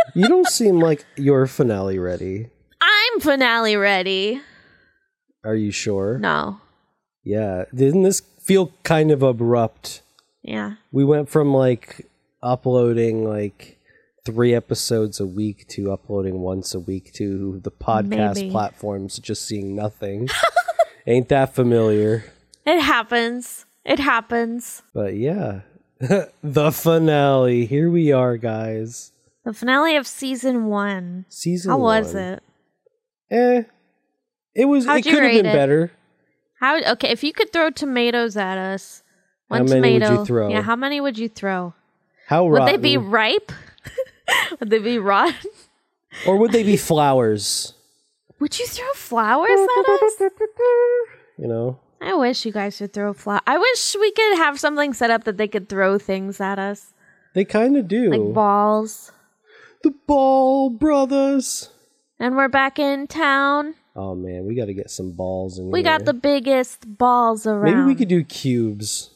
You don't seem like you're finale ready. I'm finale ready. Are you sure? No. Yeah. Didn't this feel kind of abrupt? Yeah. We went from like uploading like 3 episodes a week to uploading once a week to the podcast platforms just seeing nothing. Ain't that familiar? It happens. It happens. But yeah. The finale. Here we are, guys. The finale of season 1. Season How 1. was it? It was. How'd it you could have rate been it? better. Okay, if you could throw tomatoes at us, How many would you throw? Yeah, how many would you throw? How Would rotten? they be ripe? Would they be rotten? Or would they be flowers? Would you throw flowers at us? You know? I wish you guys would throw flowers. I wish we could have something set up that they could throw things at us. They kind of do. Like balls. The Ball Brothers. And we're back in town. Oh, man. We got to get some balls in here. We got the biggest balls around. Maybe we could do cubes.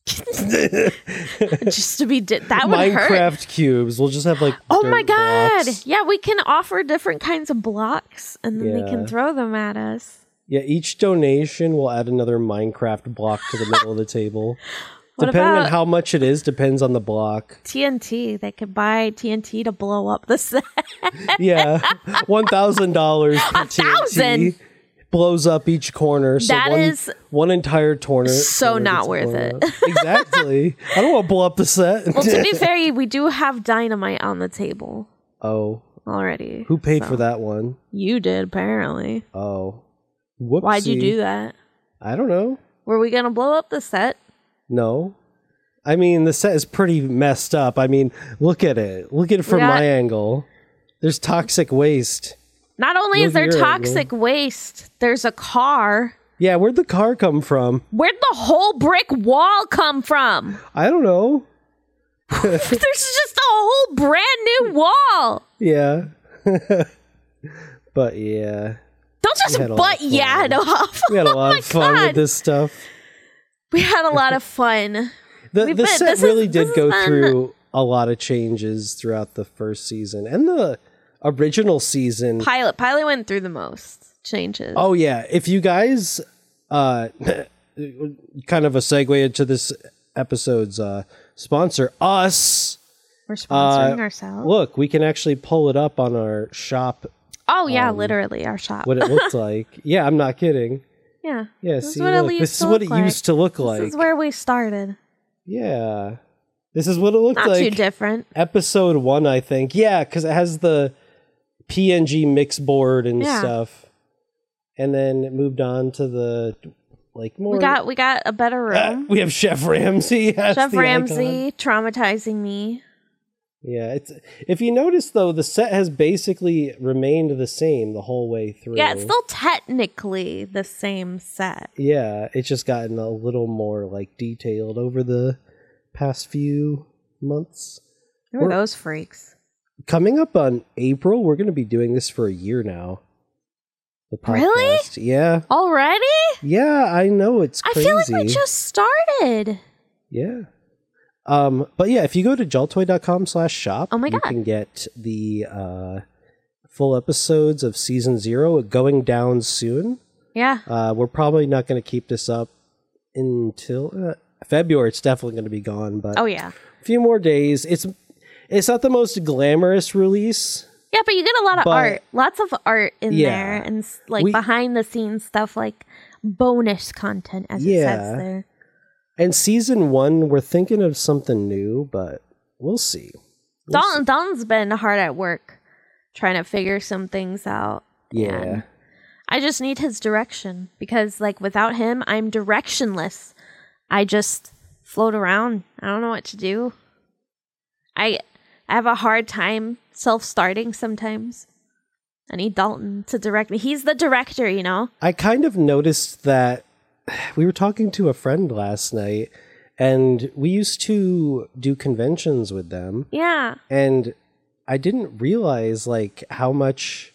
Just to be... that would Minecraft hurt. cubes. We'll just have like Oh dirt my god! blocks. Yeah, we can offer different kinds of blocks and then they Yeah. can throw them at us. Yeah, each donation will add another Minecraft block to the middle of the table. What Depending on about how much it is, depends on the block. TNT? They could buy TNT to blow up the set. Yeah, $1,000 per TNT blows up each corner. So That is one entire corner. so not worth it. Exactly. I don't want to blow up the set. Well, to be fair, we do have dynamite on the table Oh, already. who paid for that one? You did, apparently. Oh, whoopsie. Why'd you do that? I don't know. Were we going to blow up the set? No. I mean, the set is pretty messed up. I mean, look at it. Look at it from my angle. There's toxic waste. Not only Look is there at your toxic waste, there's a car. Yeah, where'd the car come from? Where'd the whole brick wall come from? I don't know. There's just a whole brand new wall. Yeah. But yeah. Don't just had a lot of fun. it off. We had a lot Oh my of fun God. with this stuff. We had a lot of fun. The set really did go through a lot of changes throughout the first season and the original season. Pilot went through the most changes. Oh yeah, if you guys kind of a segue into this episode's sponsor, us. We're sponsoring ourselves. Look, we can actually pull it up on our shop. Oh yeah, literally our shop. What it looks like. Yeah, I'm not kidding. Yeah. Yeah, This see, is what it look, used this is to what look it used to look like. This is where we started. Yeah. This is what it looked Not like. too different. Episode 1, I think. Yeah, because it has the PNG mix board and stuff. And then it moved on to the like more. We got a better room. We have Chef Ramsay. Chef Ramsay traumatizing me. Yeah, it's if you notice though, the set has basically remained the same the whole way through. Yeah, it's still technically the same set. Yeah, it's just gotten a little more like detailed over the past few months. Who are those freaks? Coming up on April, we're going to be doing this for a year now. The podcast. Really? Yeah. Already? Yeah, I know, it's crazy. I feel like we just started. Yeah. But yeah, if you go to jaltoy.com/shop, Oh my you God. can get the full episodes of season 0 going down soon. Yeah. We're probably not going to keep this up until February. It's definitely going to be gone, but Oh yeah. a few more days. It's not the most glamorous release. Yeah, but you get a lot of But- art. Lots of art in Yeah. there and like We- behind the scenes stuff like bonus content as it Yeah. says there. And season 1, we're thinking of something new, but we'll see. Dalton's been hard at work trying to figure some things out. Yeah. And I just need his direction because like without him, I'm directionless. I just float around. I don't know what to do. I have a hard time self-starting sometimes. I need Dalton to direct me. He's the director, you know? I kind of noticed that we were talking to a friend last night, and we used to do conventions with them, Yeah. and I didn't realize like how much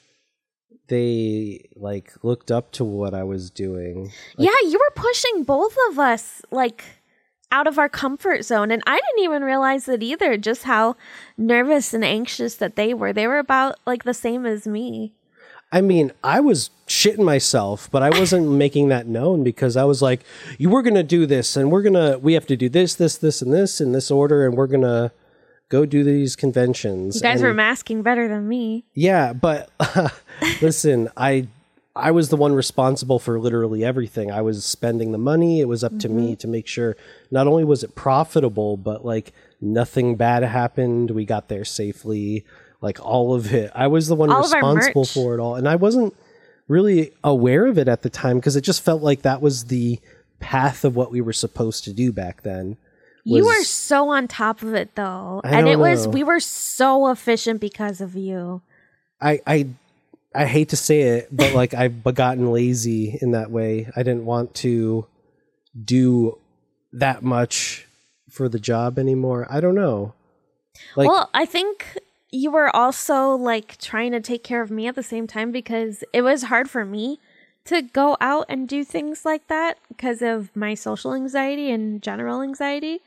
they like looked up to what I was doing. Yeah, you were pushing both of us like out of our comfort zone. And I didn't even realize it either, just how nervous and anxious that they were. They were about like the same as me. I mean, I was shitting myself, but I wasn't making that known because I was like, we're going to do this and we have to do this, and this in this order. And we're going to go do these conventions. You guys were masking better than me. Yeah. But listen, I was the one responsible for literally everything. I was spending the money. It was up to me to make sure not only was it profitable, but like nothing bad happened. We got there safely. Like all of it. I was the one responsible for it all. And I wasn't really aware of it at the time because it just felt like that was the path of what we were supposed to do back then. You were so on top of it though. And we were so efficient because of you. I hate to say it, but like I've gotten lazy in that way. I didn't want to do that much for the job anymore. I don't know. Well, I think you were also like trying to take care of me at the same time because it was hard for me to go out and do things like that because of my social anxiety and general anxiety.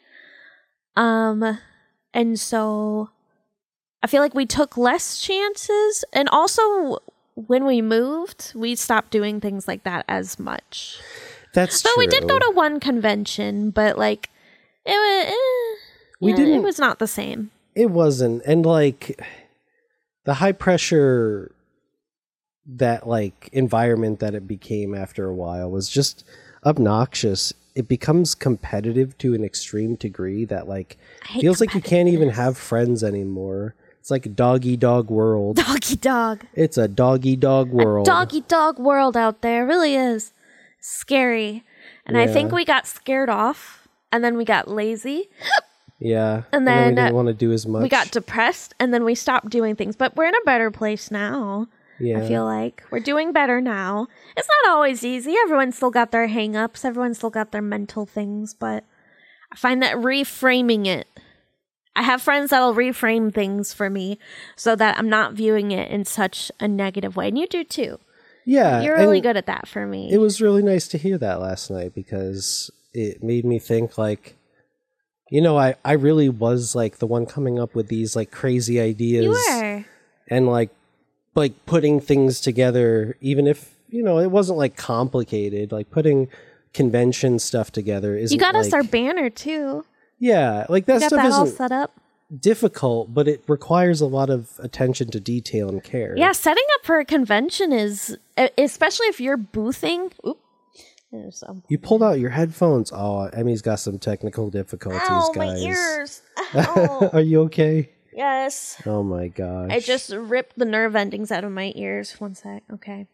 And so I feel like we took less chances, and also when we moved, we stopped doing things like that as much. That's true. But we did go to one convention, but like it was not the same. It wasn't. And like the high pressure, that like environment that it became after a while was just obnoxious. It becomes competitive to an extreme degree that like feels like you can't even have friends anymore. It's like a dog-eat-dog world. Dog-eat-dog. It's a dog-eat-dog world. A dog-eat-dog world out there. It really is scary. And I think we got scared off, and then we got lazy. Yeah. And then we didn't want to do as much. We got depressed, and then we stopped doing things. But we're in a better place now. Yeah. I feel like we're doing better now. It's not always easy. Everyone's still got their hang-ups. Everyone's still got their mental things. But I find that reframing it. I have friends that'll reframe things for me so that I'm not viewing it in such a negative way. And you do too. Yeah. You're really good at that for me. It was really nice to hear that last night because it made me think like, you know, I really was like the one coming up with these like crazy ideas. You were. And like putting things together, even if, you know, it wasn't like complicated, like putting convention stuff together. You got us our banner too. Yeah. Like that stuff all isn't set up. difficult, but it requires a lot of attention to detail and care. Yeah. Setting up for a convention is, especially if you're boothing. You pulled out your headphones. Oh, Emmy's got some technical difficulties, guys. My ears. Are you okay? Yes. Oh my gosh. I just ripped the nerve endings out of my ears. One sec. Okay.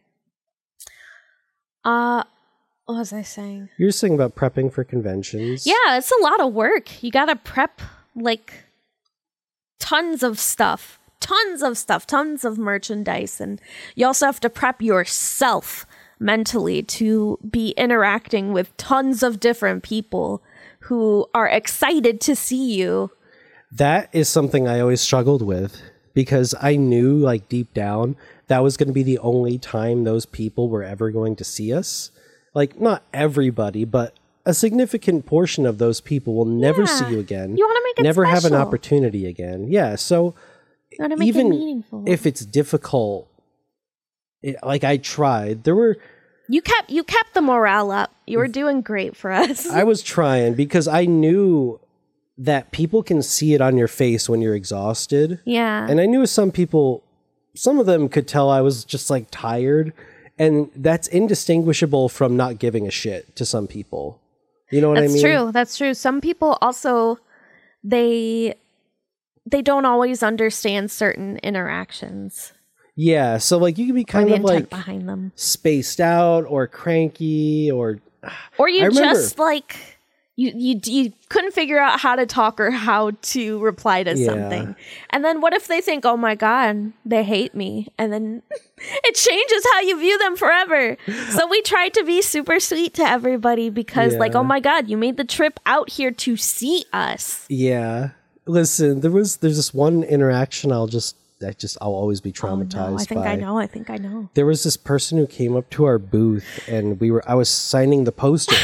What was I saying? You were saying about prepping for conventions. Yeah, it's a lot of work. You gotta prep like tons of stuff, tons of merchandise, and you also have to prep yourself mentally to be interacting with tons of different people who are excited to see you. That is something I always struggled with because I knew like deep down that was going to be the only time those people were ever going to see us. Like not everybody, but a significant portion of those people will never see you again. You want to make it never special. have an opportunity again. Yeah, so you want to make even it meaningful. If it's difficult, like I tried. There were you kept the morale up. You were doing great for us. I was trying because I knew that people can see it on your face when you're exhausted. Yeah. And I knew some people, some of them could tell I was just like tired, and that's indistinguishable from not giving a shit to some people. You know what I mean? That's true. Some people also they don't always understand certain interactions. Yeah, so like you can be kind of like behind them, spaced out or cranky or you just like you couldn't figure out how to talk or how to reply to something. And then what if they think, oh my God, they hate me? And then it changes how you view them forever. So we tried to be super sweet to everybody because like, oh my God, you made the trip out here to see us. Yeah. Listen, there's this one interaction I'll always be traumatized by. I think I know. There was this person who came up to our booth and I was signing the poster.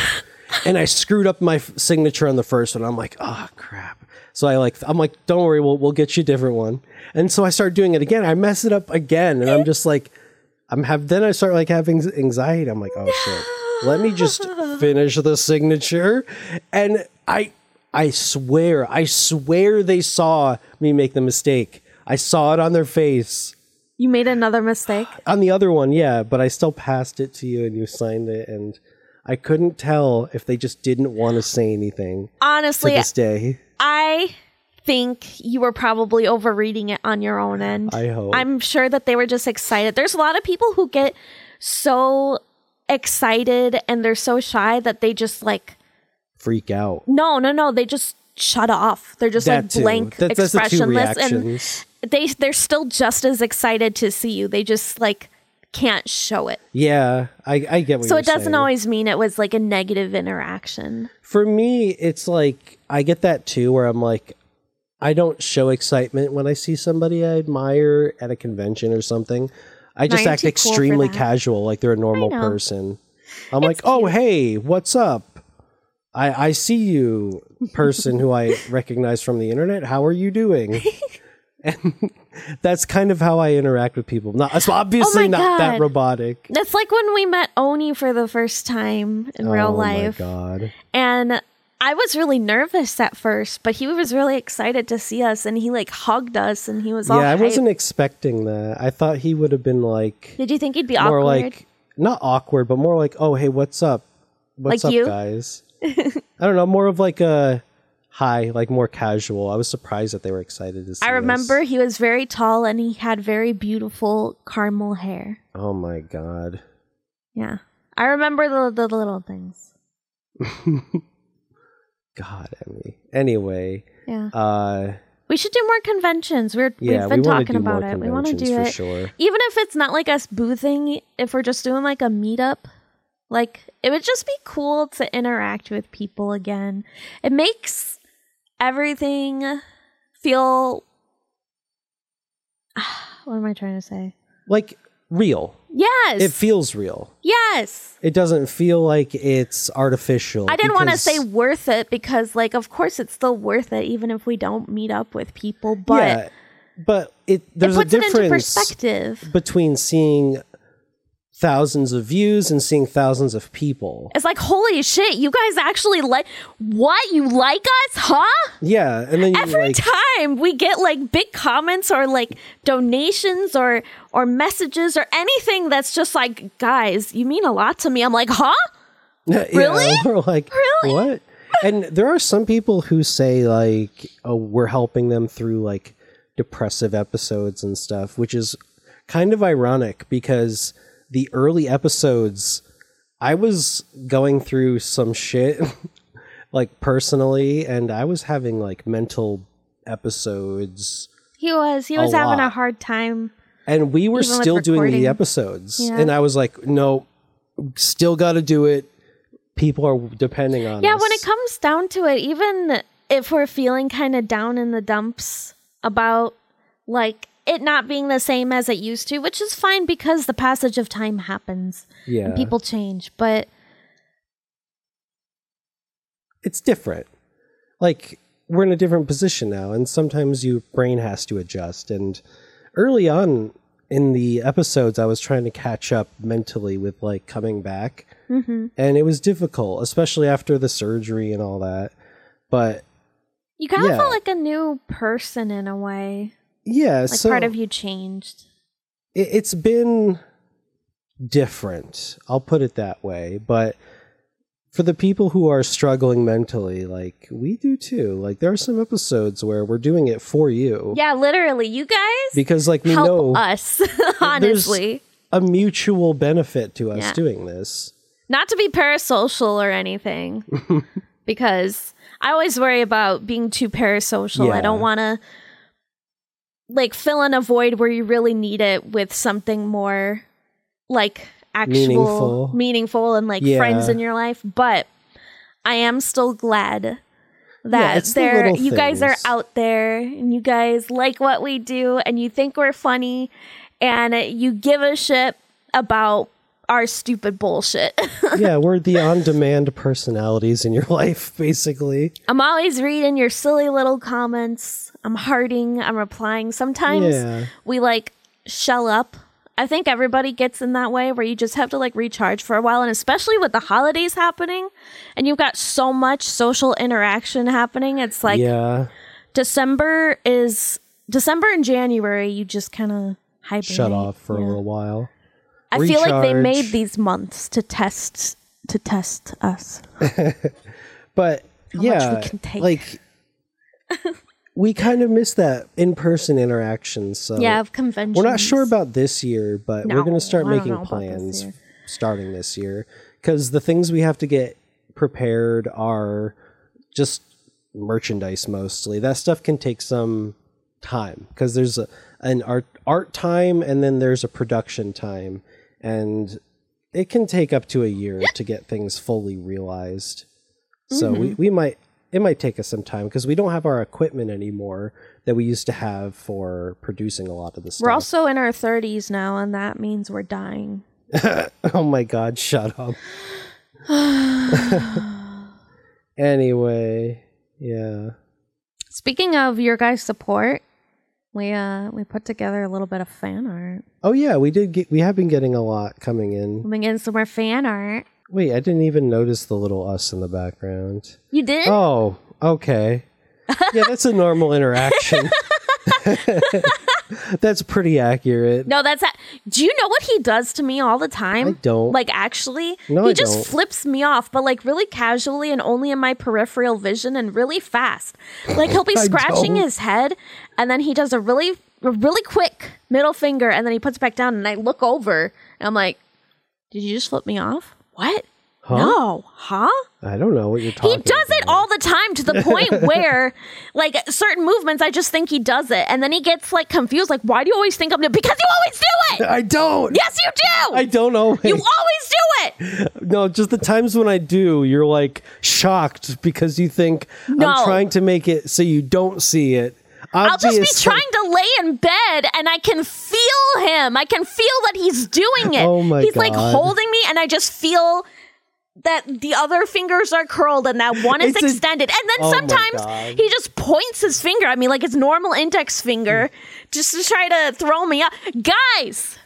And I screwed up my signature on the first one. I'm like, oh crap. So I'm like, don't worry, we'll get you a different one. And so I start doing it again. I mess it up again, and I'm just like, then I start like having anxiety. I'm like, oh shit, let me just finish the signature. And I swear they saw me make the mistake. I saw it on their face. You made another mistake? On the other one, yeah, but I still passed it to you and you signed it, and I couldn't tell if they just didn't want to say anything. Honestly, to this day. I think you were probably overreading it on your own end. I hope. I'm sure that they were just excited. There's a lot of people who get so excited and they're so shy that they just like freak out. No. They just shut off. They're just like blank, expressionless, and they're still just as excited to see you. They just like can't show it. Yeah, I get what you're saying. So it doesn't always mean it was like a negative interaction. For me, it's like I get that too, where I'm like, I don't show excitement when I see somebody I admire at a convention or something. I just act extremely casual, like they're a normal person. I'm like, oh, hey, what's up? I see you, person who I recognize from the internet. How are you doing? And that's kind of how I interact with people. It's obviously not that robotic. That's like when we met Oni for the first time in real life. Oh my God. And I was really nervous at first, but he was really excited to see us, and he like hugged us, and he was all hyped. I wasn't expecting that. I thought he would have been like... Did you think he'd be more awkward? Like, not awkward, but more like, oh, hey, what's up? What's like up, you? Guys? I don't know, more of like a hi, like more casual. I was surprised that they were excited to see I remember us. He was very tall, and he had very beautiful caramel hair. Oh my God. Yeah. I remember the little things. God, Emmy. Anyway. Yeah. We should do more conventions. We've been talking about it. We want to do it. Sure. Even if it's not like us boothing, if we're just doing like a meetup, like it would just be cool to interact with people again. It makes everything feel... What am I trying to say? Like real. Yes. It feels real. Yes. It doesn't feel like it's artificial. I didn't want to say worth it because, like, of course it's still worth it even if we don't meet up with people. But yeah, but there's a difference into perspective between seeing thousands of views and seeing thousands of people. It's like, holy shit, you guys actually like what? You like us, huh? Yeah, and then every time we get like big comments or like donations or messages or anything that's just like, guys, you mean a lot to me. I'm like, huh? Really? We're like, really? What? And there are some people who say like, oh, we're helping them through like depressive episodes and stuff, which is kind of ironic because the early episodes, I was going through some shit, like personally, and I was having like mental episodes. He was having a hard time. And we were still doing the episodes. Yeah. And I was like, no, still got to do it. People are depending on us. Yeah, when it comes down to it, even if we're feeling kind of down in the dumps about like it not being the same as it used to, which is fine because the passage of time happens. Yeah. And people change, but it's different. Like, we're in a different position now, and sometimes your brain has to adjust. And early on in the episodes, I was trying to catch up mentally with, like, coming back. Mm-hmm. And it was difficult, especially after the surgery and all that. But you kind of felt like a new person in a way. Yeah, like so part of you changed. It's been different. I'll put it that way. But for the people who are struggling mentally, like we do too. Like there are some episodes where we're doing it for you. Yeah, literally, you guys. Because like we help know us. Honestly, there's a mutual benefit to us doing this. Not to be parasocial or anything, because I always worry about being too parasocial. I don't want to like fill in a void where you really need it with something more like actual meaningful and like friends in your life. But I am still glad that you guys are out there and you guys like what we do and you think we're funny and you give a shit about our stupid bullshit. Yeah, we're the on-demand personalities in your life, basically. I'm always reading your silly little comments. I'm hearting. I'm replying. Sometimes we like shell up. I think everybody gets in that way where you just have to like recharge for a while. And especially with the holidays happening and you've got so much social interaction happening. It's like December and January, you just kind of hibernate. Shut off for a little while. I feel like they made these months to test us. But how much we can take. Like we kind of miss that in-person interaction. So of conventions. We're not sure about this year, but we're going to start making plans starting this year because the things we have to get prepared are just merchandise mostly. That stuff can take some time because there's an art time and then there's a production time, and it can take up to a year to get things fully realized. So it might take us some time because we don't have our equipment anymore that we used to have for producing a lot of the stuff. We're also in our 30s now, and that means we're dying. Oh my God, shut up. Anyway, yeah. Speaking of your guys' support, we put together a little bit of fan art. Oh yeah, we have been getting a lot coming in. Coming in some more fan art. Wait, I didn't even notice the little us in the background. You did? Oh, okay. Yeah, that's a normal interaction. That's pretty accurate. No, do you know what he does to me all the time? I don't. Like, actually, no, he just flips me off, but like really casually and only in my peripheral vision and really fast. Like he'll be scratching his head and then he does a really quick middle finger and then he puts it back down and I look over and I'm like, did you just flip me off? What? Huh? No. Huh? I don't know what you're talking about. He does it all the time to the point where, like, certain movements, I just think he does it. And then he gets, like, confused. Like, why do you always think I'm doing it? Because you always do it! I don't! Yes, you do! I don't always. You always do it! No, just the times when I do, you're, like, shocked because you think I'm trying to make it so you don't see it. I'll just be trying to lay in bed and I can feel him. I can feel that he's doing it. Oh my God. He's like holding me and I just feel that the other fingers are curled and that one is extended. And then sometimes he just points his finger at me like his normal index finger just to try to throw me up. Guys,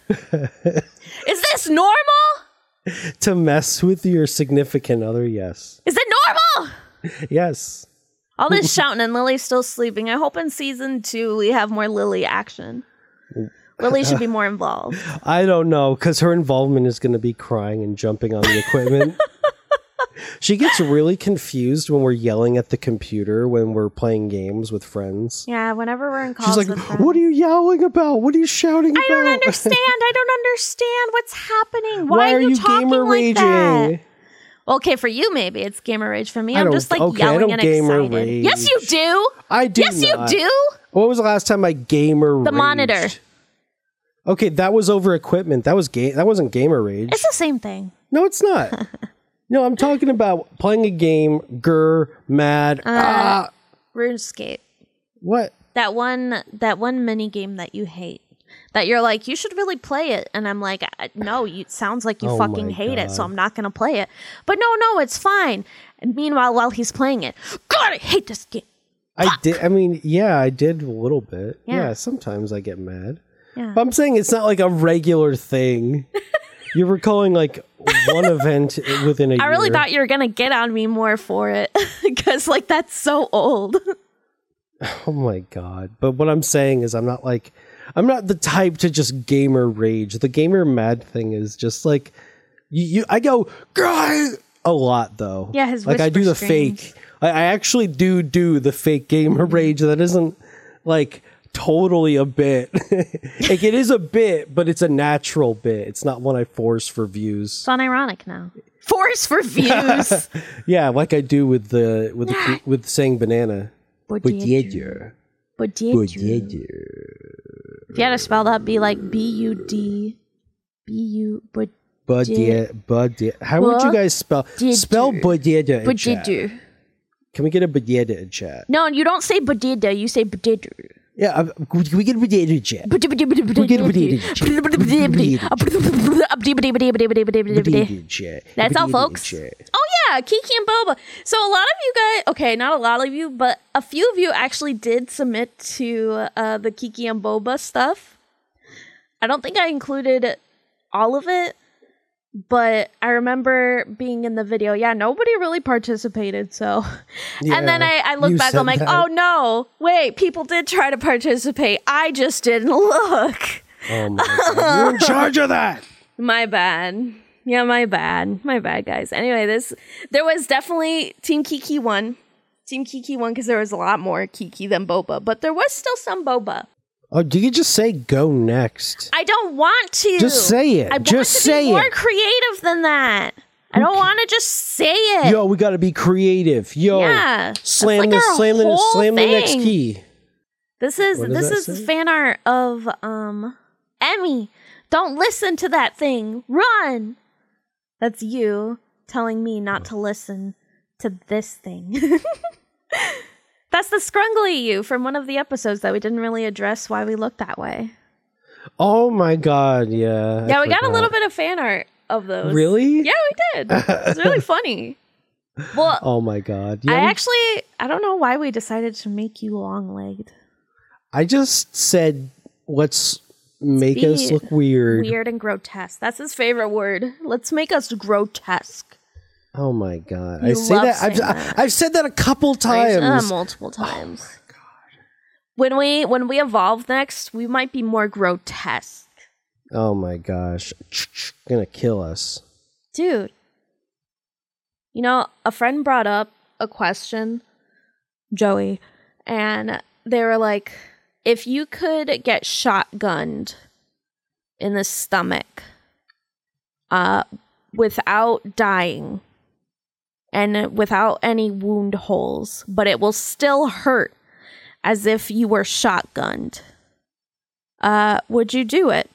is this normal? To mess with your significant other, yes. Is it normal? Yes. All this shouting and Lily's still sleeping. I hope in season 2 we have more Lily action. Lily should be more involved. I don't know, because her involvement is going to be crying and jumping on the equipment. She gets really confused when we're yelling at the computer when we're playing games with friends. Yeah, whenever we're in calls she's like, what are you yelling about? What are you shouting about? I don't understand what's happening. Why are you talking gamer like that? Okay, for you maybe it's gamer rage. For me, I'm just like yelling and excited. Rage. Yes, you do. I do. Yes, not. You do. What was the last time I gamer raged? The monitor. Okay, that was over equipment. That wasn't gamer rage. It's the same thing. No, it's not. No, I'm talking about playing a game, mad. RuneScape. What? That one mini game that you hate. That you're like, you should really play it. And I'm like, no, it sounds like you fucking hate it, so I'm not going to play it. But no, it's fine. And meanwhile, while he's playing it, God, I hate this game. I did a little bit. Yeah, sometimes I get mad. Yeah. But I'm saying it's not like a regular thing. You're recalling like one event within a year. I really thought you were going to get on me more for it. Because like, that's so old. Oh my God. But what I'm saying is I'm not the type to just gamer rage. The gamer mad thing is just like I go a lot though. Yeah, his like I do the fake. I actually do the fake gamer rage. That isn't like totally a bit. Like it is a bit, but it's a natural bit. It's not one I force for views. It's unironic now. Force for views. Yeah, like I do with saying banana. Budieger. If you had to spell that, be like B-U-D. How would you guys spell Budieger in chat? Can we get a Budieger in chat? No, you don't say Budieger, you say Budieger. Yeah, we get potato chip. We get potato chip. That's all, folks. Oh yeah, Kiki and Boba. So a lot of you guys, okay, not a lot of you, but a few of you actually did submit to the Kiki and Boba stuff. I don't think I included all of it, but I remember being in the video. Yeah, nobody really participated, so. Yeah, and then I look back, I'm like, oh no, wait, people did try to participate. I just didn't look. Oh my God, you're in charge of that. My bad. Yeah, my bad. My bad, guys. Anyway, there was definitely Team Kiki won. Team Kiki won because there was a lot more Kiki than Boba, but there was still some Boba. Oh, do you just say go next? I don't want to. Just say it. I want to be more creative than that. I don't want to just say it. Yo, we got to be creative. Yo, yeah, slam the next key. This is fan art of Emmy. Don't listen to that thing. Run. That's you telling me not to listen to this thing. That's the scrungly you from one of the episodes that we didn't really address why we look that way. Oh my God, yeah. Yeah, we got a little bit of fan art of those. Really? Yeah, we did. It's really funny. Well, oh my God. Yeah, I don't know why we decided to make you long-legged. I just said, let's make us look weird. Weird and grotesque. That's his favorite word. Let's make us grotesque. Oh my God! I say that. I've said that a couple times. Multiple times. Oh my God! When we evolve next, we might be more grotesque. Oh my gosh! Gonna kill us, dude. You know, a friend brought up a question, Joey, and they were like, "If you could get shotgunned in the stomach, without dying." And without any wound holes, but it will still hurt as if you were shotgunned. Would you do it?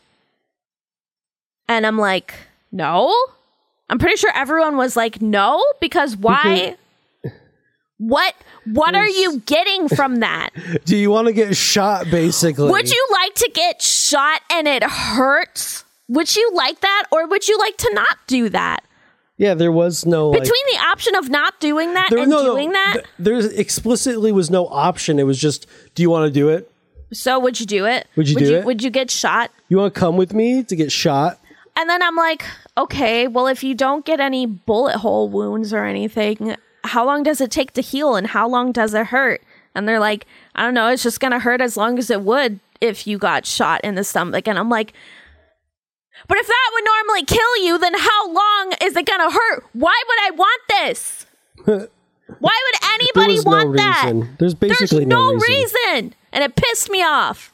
And I'm like, no. I'm pretty sure everyone was like, no, because why? What are you getting from that? Do you want to get shot, basically? Would you like to get shot and it hurts? Would you like that, or would you like to not do that? Yeah, there was no between the option of not doing that and doing that. There explicitly was no option. It was just, do you want to do it? So would you do it? Would you do it? Would you get shot? You want to come with me to get shot? And then I'm like, okay, well, if you don't get any bullet hole wounds or anything, how long does it take to heal, and how long does it hurt? And they're like, I don't know, it's just gonna hurt as long as it would if you got shot in the stomach. And I'm like, but if that would normally kill you, then how long is it gonna hurt? Why would I want this? Why would anybody want that? There's basically no reason. And it pissed me off.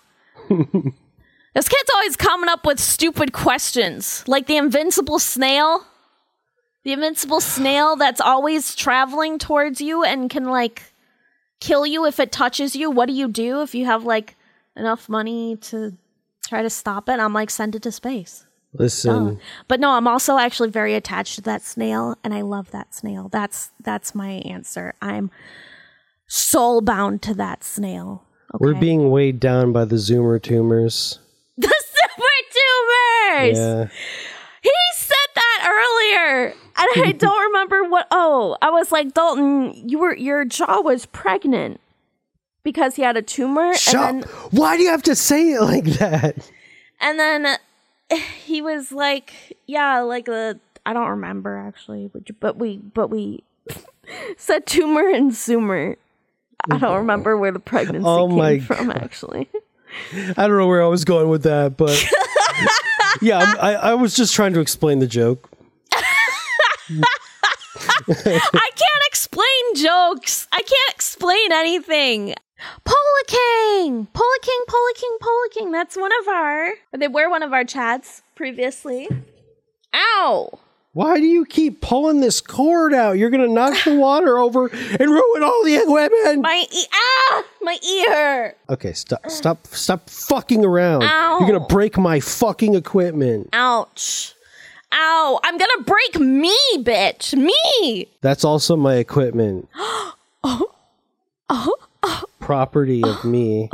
This kid's always coming up with stupid questions. Like the invincible snail. The invincible snail that's always traveling towards you and can, like, kill you if it touches you. What do you do if you have, like, enough money to try to stop it? I'm like, send it to space. Listen. But no, I'm also actually very attached to that snail, and I love that snail. That's my answer. I'm soul bound to that snail. Okay? We're being weighed down by the Zoomer tumors. The Zoomer tumors! Yeah. He said that earlier, and I don't remember what. Oh, I was like, Dalton, your jaw was pregnant because he had a tumor. And then, why do you have to say it like that? And then he was like, yeah, like I don't remember actually, but we said tumor and Zoomer. I don't remember where the pregnancy came from, actually. I don't know where I was going with that, but yeah, I was just trying to explain the joke. I can't explain jokes. I can't explain anything. Pola King. That's they were one of our chats previously. Ow. Why do you keep pulling this cord out? You're going to knock the water over and ruin all the equipment. My ear. Okay, stop fucking around. Ow. You're going to break my fucking equipment. Ouch. Ow, I'm going to break me, bitch. Me. That's also my equipment. Property of me.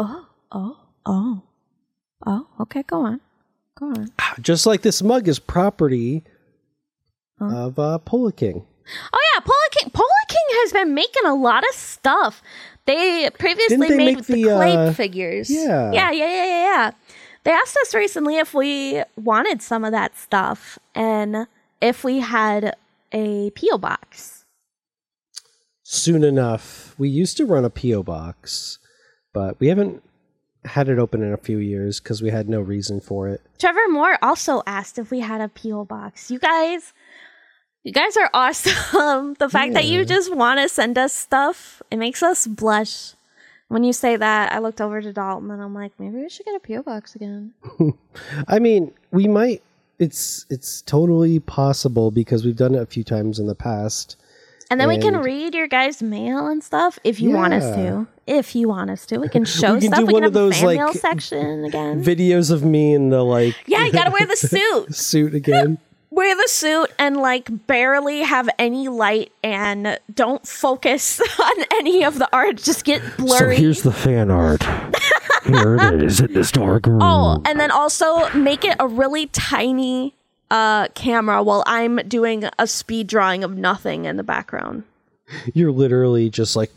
Okay, go on. Just like this mug is property of Polar King. Oh yeah, Polar King has been making a lot of stuff. They previously made the clay figures. Yeah. They asked us recently if we wanted some of that stuff and if we had a P.O. box. Soon enough. We used to run a P.O. box, but we haven't had it open in a few years because we had no reason for it. Trevor Moore also asked if we had a P.O. box. You guys are awesome. The fact that you just want to send us stuff, it makes us blush. When you say that, I looked over to Dalton and I'm like, maybe we should get a P.O. box again. I mean, we might. It's totally possible because we've done it a few times in the past. And then we can read your guys' mail and stuff if you want us to. If you want us to. We can show stuff. We can have a fan mail section again. Videos of me in the Yeah, you gotta wear the suit. Suit again. Wear the suit and barely have any light and don't focus on any of the art. Just get blurry. So here's the fan art. Here it is in this dark room. Oh, and then also make it a really tiny camera while I'm doing a speed drawing of nothing in the background. You're literally just like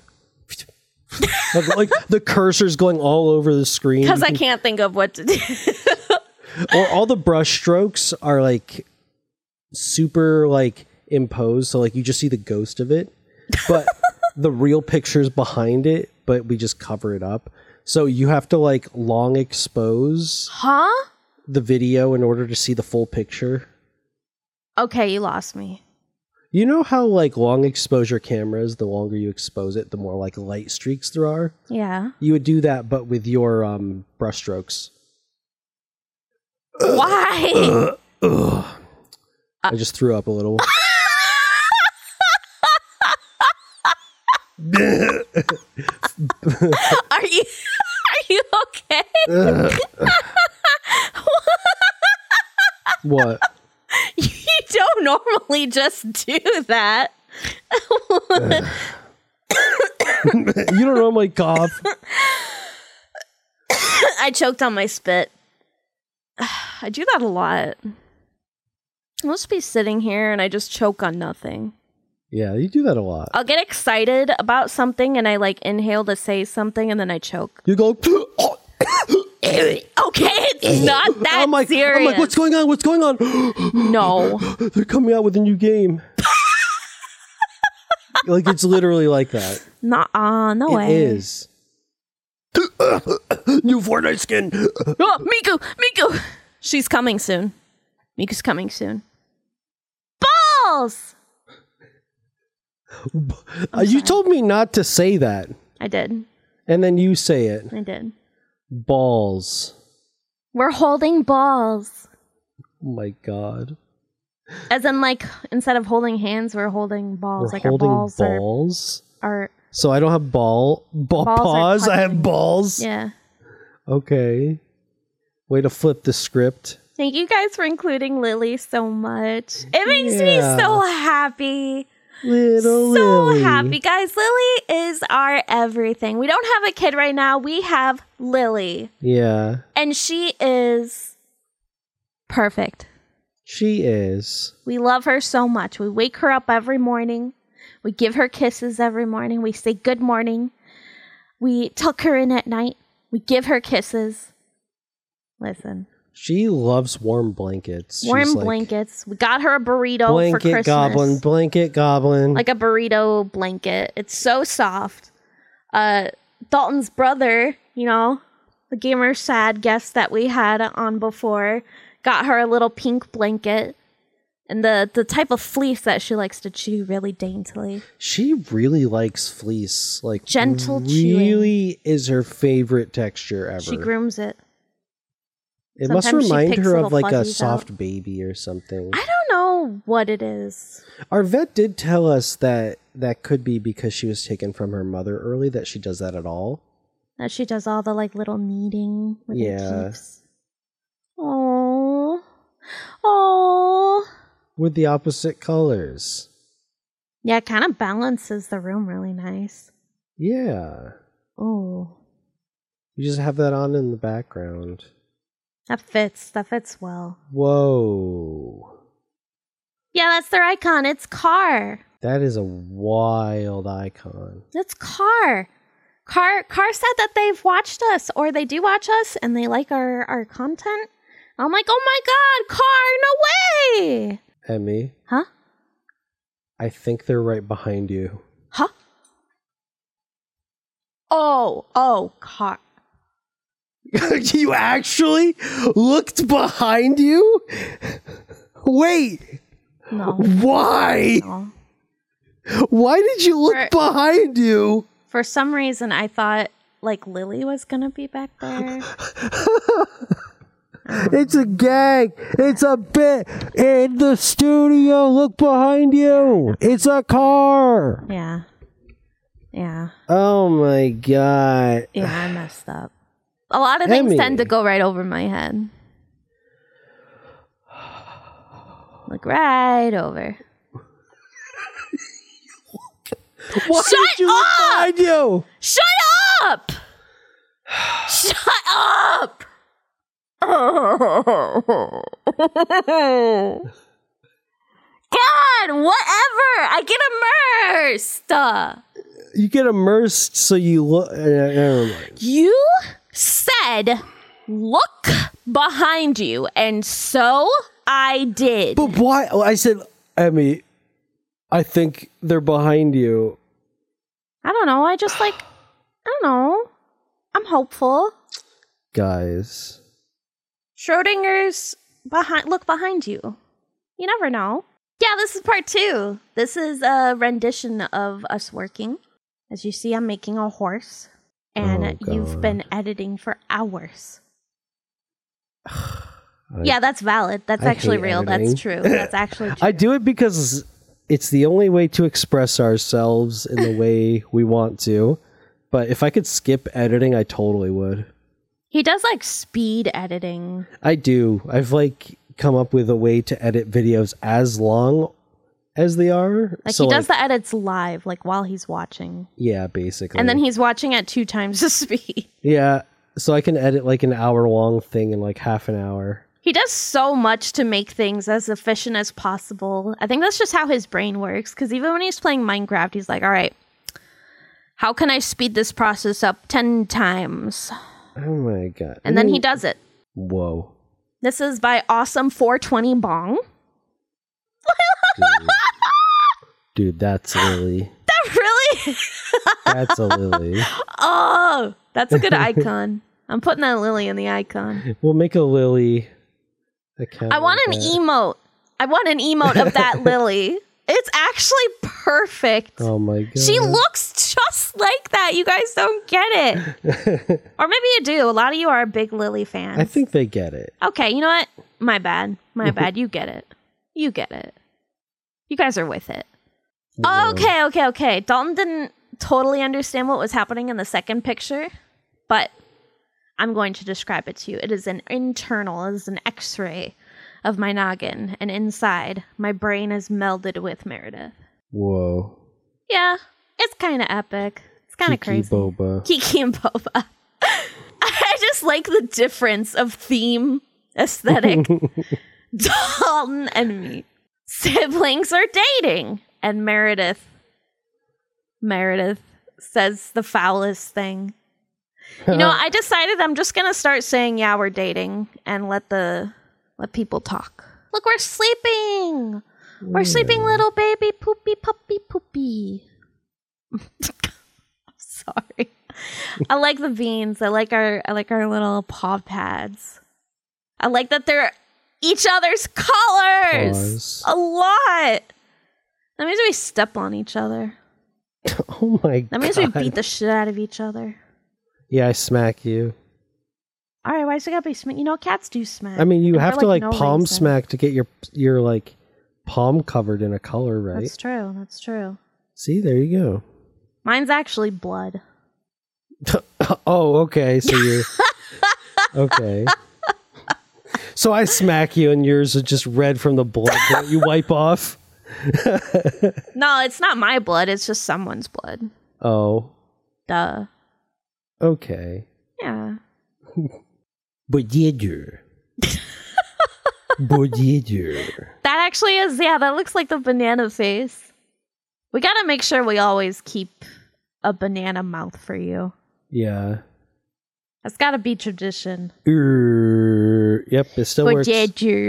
the cursor's going all over the screen. Because I can't think of what to do. Or all the brush strokes are super imposed, so you just see the ghost of it, but the real picture's behind it, but we just cover it up. So you have to long expose the video in order to see the full picture. Okay, you lost me. You know how long exposure cameras, the longer you expose it, the more light streaks there are? Yeah. You would do that, but with your brush strokes. Why? I just threw up a little. Are you okay? What? You don't normally just do that. You don't normally cough. I choked on my spit. I do that a lot. I'll just be sitting here and I just choke on nothing. Yeah, you do that a lot. I'll get excited about something and I inhale to say something and then I choke. You go. Okay, it's not that serious. I'm like, what's going on? What's going on? No. They're coming out with a new game. It's literally like that. No way. It is. New Fortnite skin. Oh, Miku. She's coming soon. Miku's coming soon. Balls! You told me not to say that. I did. And then you say it. I did. Balls. We're holding balls. Oh my god. As in, instead of holding hands, we're holding balls. We're holding our balls? Are so I don't have paws, I have balls? Yeah. Okay. Way to flip the script. Thank you guys for including Lily so much. It makes me so happy. Lily. Happy. Guys, Lily is our everything. We don't have a kid right now. We have Lily. Yeah. And she is perfect. She is. We love her so much. We wake her up every morning. We give her kisses every morning. We say good morning. We tuck her in at night. We give her kisses. Listen. She loves warm blankets. Warm blankets. We got her a burrito for Christmas. Blanket goblin. Like a burrito blanket. It's so soft. Dalton's brother, the gamer sad guest that we had on before, got her a little pink blanket. And the type of fleece that she likes to chew really daintily. She really likes fleece. Gentle chewing. Really is her favorite texture ever. She grooms it. It must remind her of a soft baby or something. I don't know what it is. Our vet did tell us that could be because she was taken from her mother early, that she does that at all. That she does all the little kneading with her teeth. Aww. With the opposite colors. Yeah, it kind of balances the room really nice. Yeah. Oh. You just have that on in the background. That fits well. Whoa. Yeah, that's their icon. It's Car. That is a wild icon. It's Car. Car said that they've watched us, or they do watch us, and they like our content. I'm like, oh my god, Car, no way! Emmy? Huh? I think they're right behind you. Huh? Oh, Car. You actually looked behind you? Wait. No. Why? No. Why did you look behind you? For some reason, I thought, like, Lily was gonna be back there. It's a gag. It's a bit in the studio. Look behind you. It's a car. Yeah. Oh my god. Yeah, I messed up. A lot of things tend to go right over my head. Look right over. Why did you look behind you? Shut up! Shut up! God, whatever! I get immersed! You get immersed so you look... never mind. You said, look behind you, and so I did. But why? I said, Emmy, I think they're behind you. I don't know. I don't know. I'm hopeful. Guys. Schrodinger's look behind you. You never know. Yeah, this is part 2. This is a rendition of us working. As you see, I'm making a horse. And you've been editing for hours. Yeah, that's valid. That's actually real. Editing. That's true. That's actually true. I do it because it's the only way to express ourselves in the way we want to. But if I could skip editing, I totally would. He does like speed editing. I do. I've like come up with a way to edit videos as long as they are. Like so he does the edits live, like while he's watching. Yeah, basically. And then he's watching at 2 times the speed. Yeah. So I can edit like an hour-long thing in like half an hour. He does so much to make things as efficient as possible. I think that's just how his brain works. Because even when he's playing Minecraft, he's like, all right, how can I speed this process up 10 times? Oh my god. And then he does it. Whoa. This is by Awesome 420 Bong. Dude, that's Lily. That really? That's a Lily. Oh, that's a good icon. I'm putting that Lily in the icon. We'll make a Lily account. I want an emote. I want an emote of that Lily. It's actually perfect. Oh my god. She looks just like that. You guys don't get it. Or maybe you do. A lot of you are big Lily fans. I think they get it. Okay, you know what? My bad. My bad. You get it. You get it. You guys are with it. Yeah. Okay. Dalton didn't totally understand what was happening in the second picture, but I'm going to describe it to you. It is an X-ray of my noggin, and inside, my brain is melded with Meredith. Whoa. Yeah, it's kind of epic. It's kind of crazy. Kiki and Boba. I just like the difference of theme, aesthetic. Dalton and me. Siblings are dating. And Meredith says the foulest thing. You know, I decided I'm just gonna start saying, yeah, we're dating, and let people talk. Look, we're sleeping. We're sleeping, little baby poopy puppy poopy. I'm sorry. I like the beans. I like our little paw pads. I like that they're each other's colors. A lot. That means we step on each other. Oh my god. That means we beat the shit out of each other. Yeah, I smack you. Alright, why does it gotta be smack? You know, cats do smack. I mean, you have to like palm smack to get your like palm covered in a color, right? That's true. See, there you go. Mine's actually blood. Oh, okay. So you're... Okay. So I smack you and yours are just red from the blood that you wipe off? No, it's not my blood. It's just someone's blood. Oh. Duh. Okay. Yeah. That actually is, that looks like the banana face. We gotta make sure we always keep a banana mouth for you. Yeah. That's gotta be tradition. Yep, it still works. I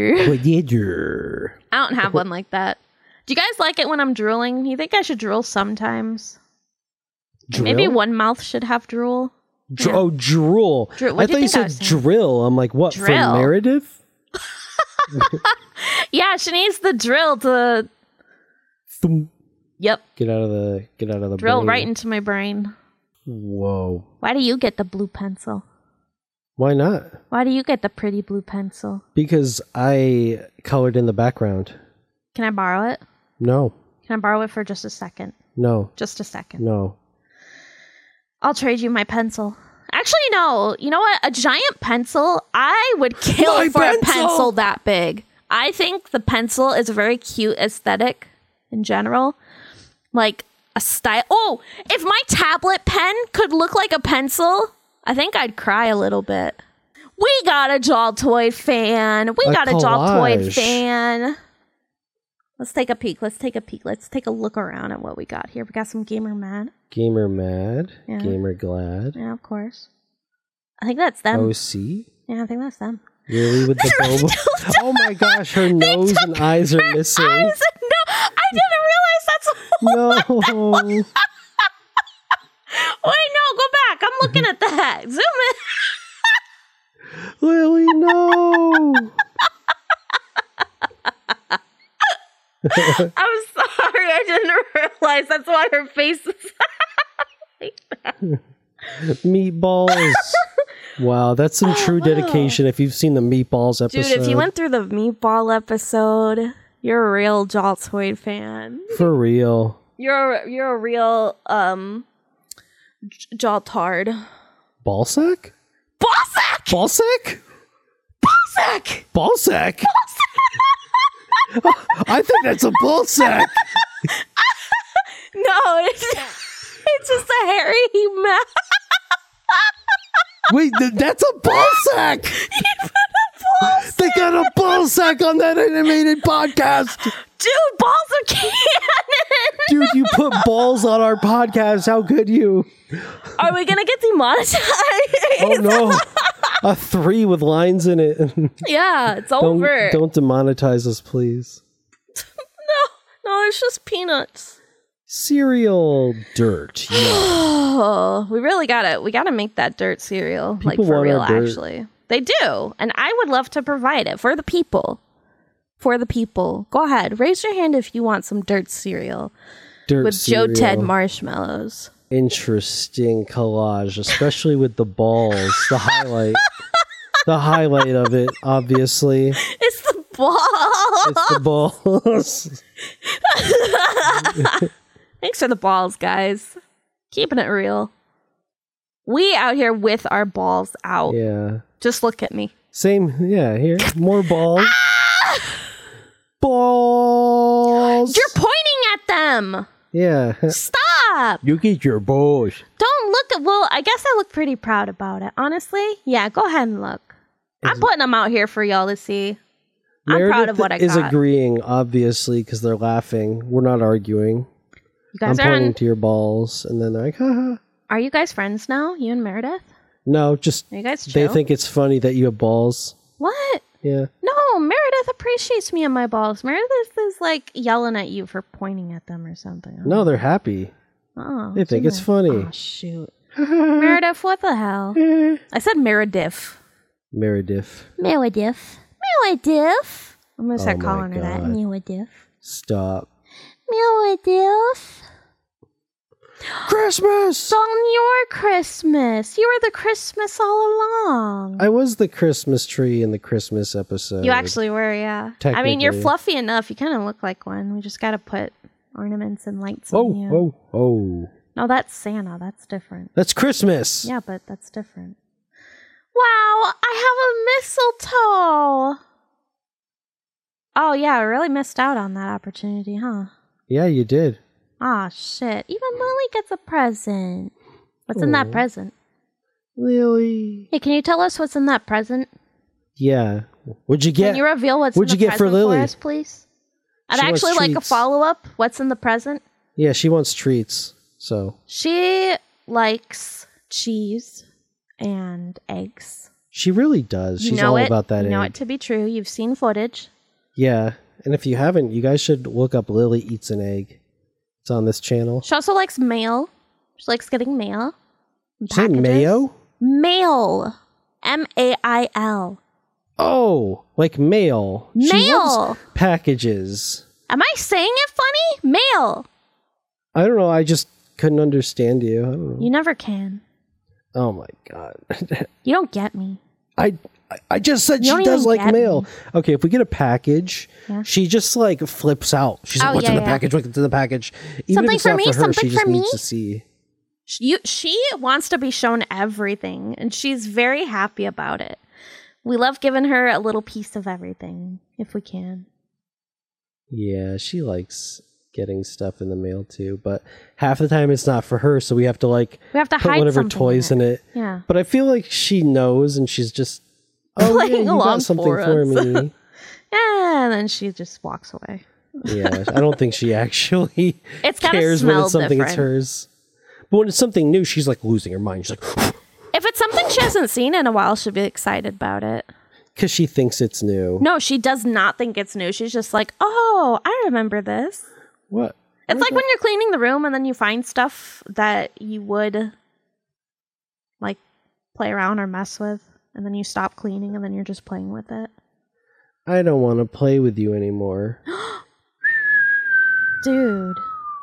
don't have one like that. Do you guys like it when I'm drooling? You think I should drool sometimes? Drill? Maybe one mouth should have drool. Oh, drool. I thought you said drill. I'm like, what, drill. For Meredith? Yeah, she needs the drill to... Yep. Get out of the drill brain. Right into my brain. Whoa. Why do you get the blue pencil? Why not? Why do you get the pretty blue pencil? Because I colored in the background. Can I borrow it? No. Can I borrow it for just a second? No. Just a second. No. I'll trade you my pencil. Actually, no. You know what? A giant pencil, I would kill for a pencil that big. I think the pencil is a very cute aesthetic in general. Like a style. Oh, if my tablet pen could look like a pencil, I think I'd cry a little bit. We got a Jaw Toy fan. Let's take a peek. Let's take a look around at what we got here. We got some Gamer Mad. Gamer Mad. Yeah. Gamer Glad. Yeah, of course. I think that's them. OC? Yeah, I think that's them. Really? With the boba? Oh my gosh, her nose and eyes are missing. No, I didn't realize that's No. Wait, no, go back. I'm looking at that. Zoom in. Lily, no. I'm sorry, I didn't realize that's why her face is like that. Meatballs. Wow, that's some true dedication if you've seen the Meatballs episode. Dude, if you went through the Meatball episode, you're a real Jaw Toy fan. For real. You're a real Jaw Tard. Ballsack? Ballsack! Ballsack? Ballsack! Ballsack? I think that's a ballsack. No, it's just a hairy mouth. Wait, that's a ballsack. They got a ballsack on that animated podcast. Dude, balls are canon. Dude, you put balls on our podcast. How could you? Are we gonna get demonetized? Oh no. A 3 with lines in it. Yeah, it's over. Don't demonetize us, please. No, it's just peanuts. Cereal dirt. Yeah. Oh, we gotta make that dirt cereal. People like for real, dirt. actually. They do. And I would love to provide it for the people. For the people. Go ahead. Raise your hand if you want some dirt cereal. With cereal. Joe Ted marshmallows. Interesting collage, especially with the balls. The highlight. The highlight of it, obviously. It's the balls. It's the balls. Thanks for the balls, guys. Keeping it real. We out here with our balls out. Yeah. Just look at me. Same. Yeah, here. More balls. Balls. You're pointing at them. Yeah. Stop. You get your balls. Don't look at... Well, I guess I look pretty proud about it. Honestly, yeah, go ahead and look. I'm putting them out here for y'all to see. I'm proud of what I got. Is agreeing, obviously, because they're laughing. We're not arguing. You guys I'm pointing to your balls, and then they're like, haha. Are you guys friends now? You and Meredith? No, just... Are you guys chill? They think it's funny that you have balls. What? Yeah. No, Meredith appreciates me and my balls. Meredith is like yelling at you for pointing at them or something. No, they're happy. Oh, they think it's funny. Oh, shoot. Meredith, what the hell? I said Meredith. Meredith. Meredith. Meredith. I'm going to start Oh my calling her that. God. Meredith. Stop. Meredith. Christmas! It's on your Christmas. You were the Christmas all along. I was the Christmas tree in the Christmas episode. You actually were, yeah. I mean, you're Technically. fluffy enough. You kind of look like one. We just got to put ornaments and lights on you. Oh. No, that's Santa. That's different. That's Christmas. Yeah, but that's different. Wow, I have a mistletoe. Oh, yeah, I really missed out on that opportunity, huh? Yeah, you did. Aw, shit. Even Lily gets a present. What's in that present? Lily. Hey, can you tell us what's in that present? Yeah. What'd you get? Can you reveal what's What'd in the you get for present Lily? for us, please? I'd She wants actually like a treats. follow-up. What's in the present? Yeah, she wants treats. So She likes cheese and eggs. she really does. You She's know all it. about that You know egg. it to be true. You've seen footage. Yeah. And if you haven't, you guys should look up Lily Eats an Egg. It's on this channel. She also likes mail. She likes getting mail. Did you say Packages. mayo? Mail. M-A-I-L. Oh, like mail. She Mail. loves packages. Am I saying it funny? Mail. I don't know. I just couldn't understand you. I don't know. You never can. Oh my god. You don't get me. I just said You she don't does even like get mail. me. Okay, if we get a package, Yeah. she just like flips out. She's like, Oh, "What's yeah, in the yeah. package? What's in the package?" Even Something if it's for not me, for her, something she just for needs me. to see. She wants to be shown everything, and she's very happy about it. We love giving her a little piece of everything, if we can. Yeah, she likes getting stuff in the mail too, but half the time it's not for her, so we have to like We have to put hide whatever something toys in it. Yeah. But I feel like she knows, and she's just oh yeah, Playing you along got something for for us. me. Yeah, and then she just walks away. Yeah, I don't think she actually It's gotta cares when smell it's something it's different. hers. But when it's something new, she's like losing her mind. She's like, If it's something she hasn't seen in a while, she'll be excited about it. because she thinks it's new. No, she does not think it's new. She's just like, oh, I remember this. What? It's like when you're cleaning the room and then you find stuff that you would like play around or mess with, and then you stop cleaning and then you're just playing with it. I don't want to play with you anymore. Dude.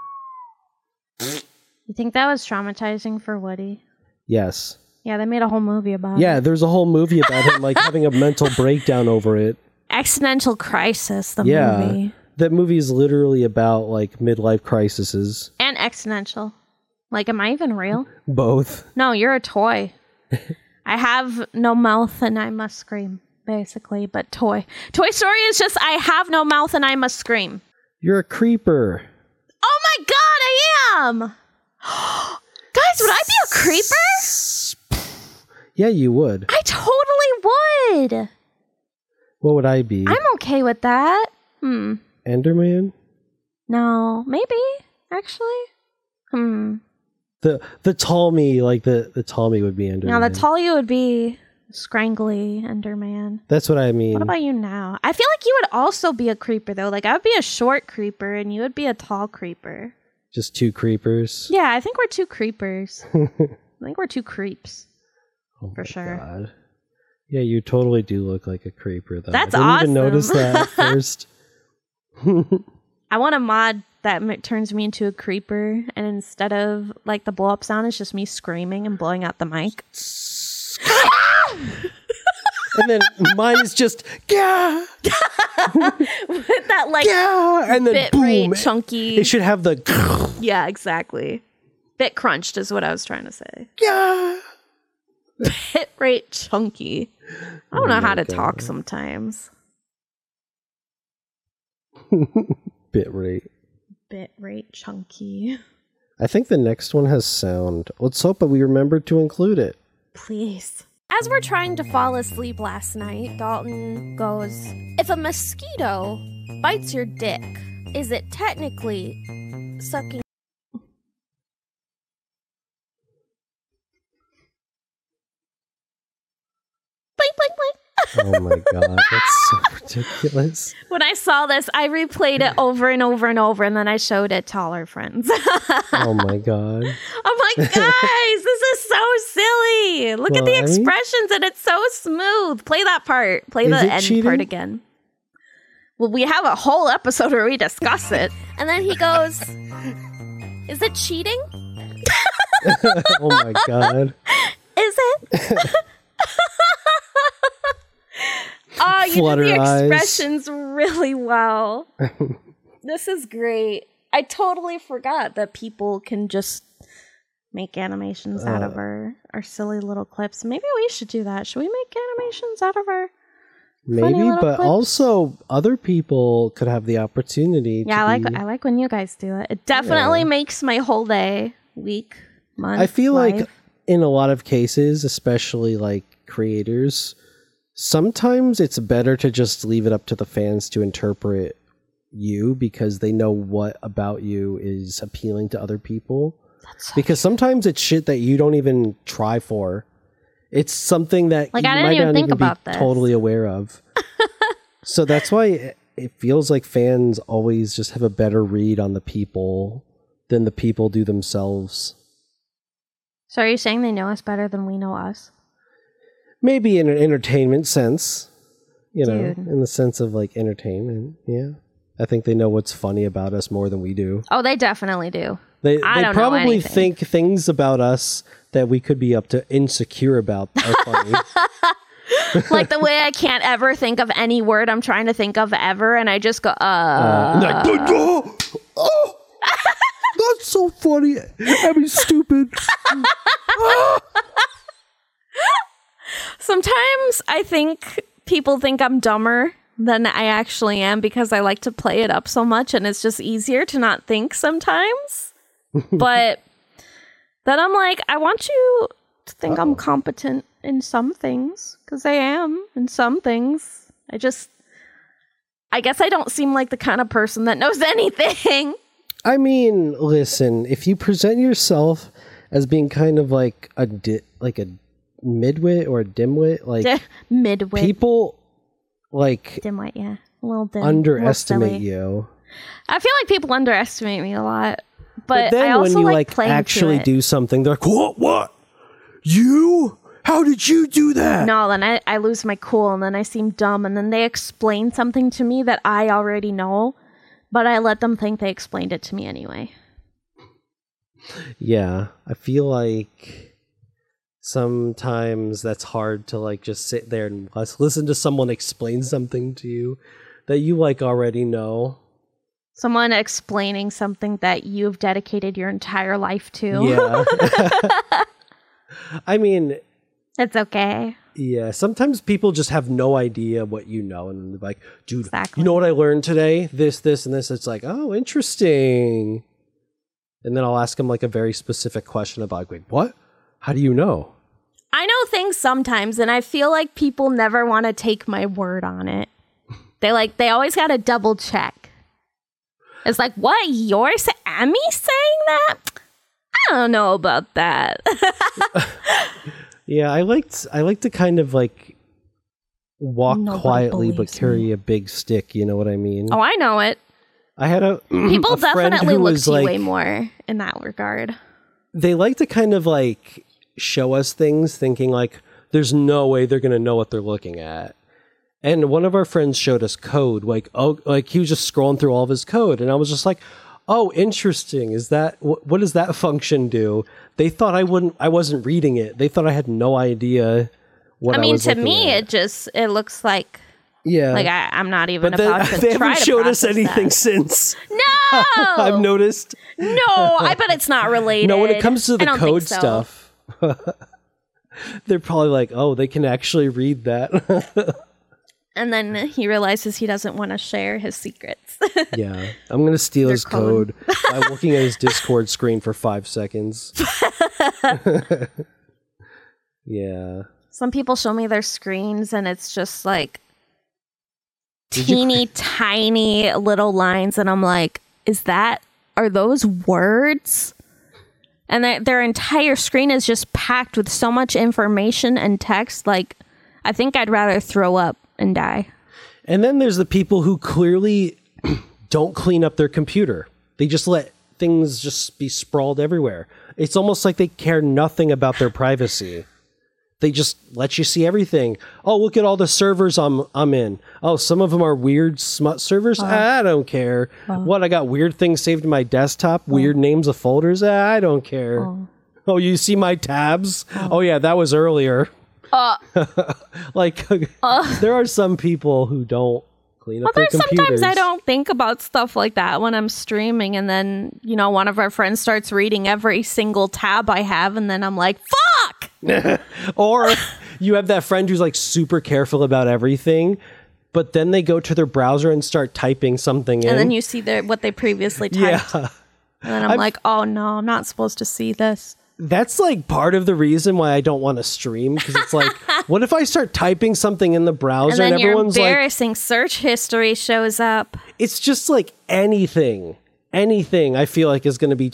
You think that was traumatizing for Woody? Yes. Yeah, they made a whole movie about Yeah, it. there's a whole movie about him like having a mental breakdown over it. Accidental Crisis, the Yeah. movie. That movie is literally about like midlife crises. And accidental. Like, am I even real? Both. No, you're a toy. I have no mouth and I must scream, basically. But Toy Story is just I have no mouth and I must scream. You're a creeper. Oh my god, I am! Guys, would I be a creeper? Yeah, you would. I totally would. What would I be? I'm okay with that. Enderman? No, maybe, actually. The tall me, like the tall me would be Enderman. Now, the tall you would be Scrangly Enderman. That's what I mean. What about you now? I feel like you would also be a creeper, though. Like, I would be a short creeper, and you would be a tall creeper. Just two creepers? Yeah, I think we're two creepers. I think we're two creeps. Oh For my sure. God. Yeah, you totally do look like a creeper, though. That's I didn't even awesome. notice that at first. I want a mod that turns me into a creeper, and instead of, like, the blow-up sound, it's just me screaming and blowing out the mic. And then mine is just, yeah, With that, like, yeah, and then bit boom. rate chunky... It should have the, Yeah, exactly. Bit crunched is what I was trying to say. yeah. Bit rate chunky. I don't know how to talk sometimes. Bit rate. Bit rate chunky. I think the next one has sound. Let's hope that we remember to include it. Please. As we're trying to fall asleep last night, Dalton goes, if a mosquito bites your dick, is it technically sucking? Blink, blink, blink. Oh my God, that's so ridiculous. When I saw this, I replayed it over and over and over, and then I showed it to all our friends. Oh my God. I'm like, guys, this is so silly. Look at Well, the I mean- expressions, and it's so smooth. Play that part. Play Is the it end cheating? part again. Well, we have a whole episode where we discuss it. And then he goes, is it cheating? Oh my God. Is it? Oh, you Flutter did the eyes. expressions really well. This is great. I totally forgot that people can just make animations out of our silly little clips. Maybe we should do that. Should we make animations out of our funny Maybe, little but clips? also other people could have the opportunity Yeah, to I like when you guys do it. It definitely makes my whole day, week, month. I feel life. like in a lot of cases, especially like creators, sometimes it's better to just leave it up to the fans to interpret you because they know what about you is appealing to other people. Because sometimes it's shit that you don't even try for. It's something that like, you I didn't might even not think even about be this. totally aware of. So that's why it feels like fans always just have a better read on the people than the people do themselves. So are you saying they know us better than we know us? Maybe in an entertainment sense, you know, Dude. in the sense of like entertainment. Yeah. I think they know what's funny about us more than we do. Oh, they definitely do. They I don't know probably anything. think things about us that we could be up to insecure about are funny. Like the way I can't ever think of any word I'm trying to think of ever, and I just go, Like, oh, that's so funny. I mean, stupid. Sometimes I think people think I'm dumber than I actually am because I like to play it up so much, and it's just easier to not think sometimes. But then I'm like, I want you to think I'm competent in some things, because I am in some things. I guess I don't seem like the kind of person that knows anything. I mean, listen, if you present yourself as being kind of like a midwit or a dimwit, like Midwit. people like Dimwit, yeah. A little dim. underestimate a little silly. you. I feel like people underestimate me a lot. But then I also when you like playing actually to it. do something, they're like, what? You? How did you do that? No, then I lose my cool, and then I seem dumb, and then they explain something to me that I already know, but I let them think they explained it to me anyway. Yeah, I feel like sometimes that's hard to like just sit there and listen to someone explain something to you that you like already know. Someone explaining something that you've dedicated your entire life to. Yeah. I mean, It's okay. yeah, sometimes people just have no idea what you know, and they're like, dude, Exactly. you know what I learned today? This, and this. It's like, oh, interesting. And then I'll ask them like a very specific question about like, what? How do you know? I know things sometimes, and I feel like people never want to take my word on it. They always got to double check. It's like, what? You're Emmy saying that? I don't know about that. Yeah, I like to kind of like walk Nobody quietly but believes carry a big stick, you know what I mean? Oh, I know it. I had a People a friend definitely who look was to you like, way more in that regard. they like to kind of like show us things thinking like there's no way they're going to know what they're looking at. And one of our friends showed us code, like, oh, like he was just scrolling through all of his code. And I was just like, oh, interesting. Is that, what does that function do? They thought I wasn't reading it. They thought I had no idea what I was looking to me, at. it looks like, Yeah. like I'm not even But about to they try haven't to showed us process anything that. since. No! I've noticed. No, I bet it's not related. No, when it comes to I the don't code think so. stuff, they're probably like, oh, they can actually read that. And then he realizes he doesn't want to share his secrets. Yeah. I'm going to steal his code. code by looking at his Discord screen for 5 seconds. Yeah. Some people show me their screens, and it's just like teeny tiny little lines, and I'm like, are those words? And their entire screen is just packed with so much information and text, like, I think I'd rather throw up and die. And then there's the people who clearly don't clean up their computer. They just let things just be sprawled everywhere. It's almost like they care nothing about their privacy. They just let you see everything. Oh, look at all the servers I'm in. Oh, some of them are weird smut servers. I don't care. What, I got weird things saved in my desktop? Weird names of folders? I don't care. Oh, you see my tabs? Oh, yeah, that was earlier. Like, there are some people who don't clean up their computers. Sometimes I don't think about stuff like that when I'm streaming, and then, one of our friends starts reading every single tab I have, and then I'm like, fuck! Or you have that friend who's like super careful about everything, but then they go to their browser and start typing something in. And then you see what they previously typed. Yeah. And then I'm like, oh no, I'm not supposed to see this. That's like part of the reason why I don't want to stream, because it's like, what if I start typing something in the browser and then everyone's your embarrassing search history shows up? It's just like anything I feel like is going to be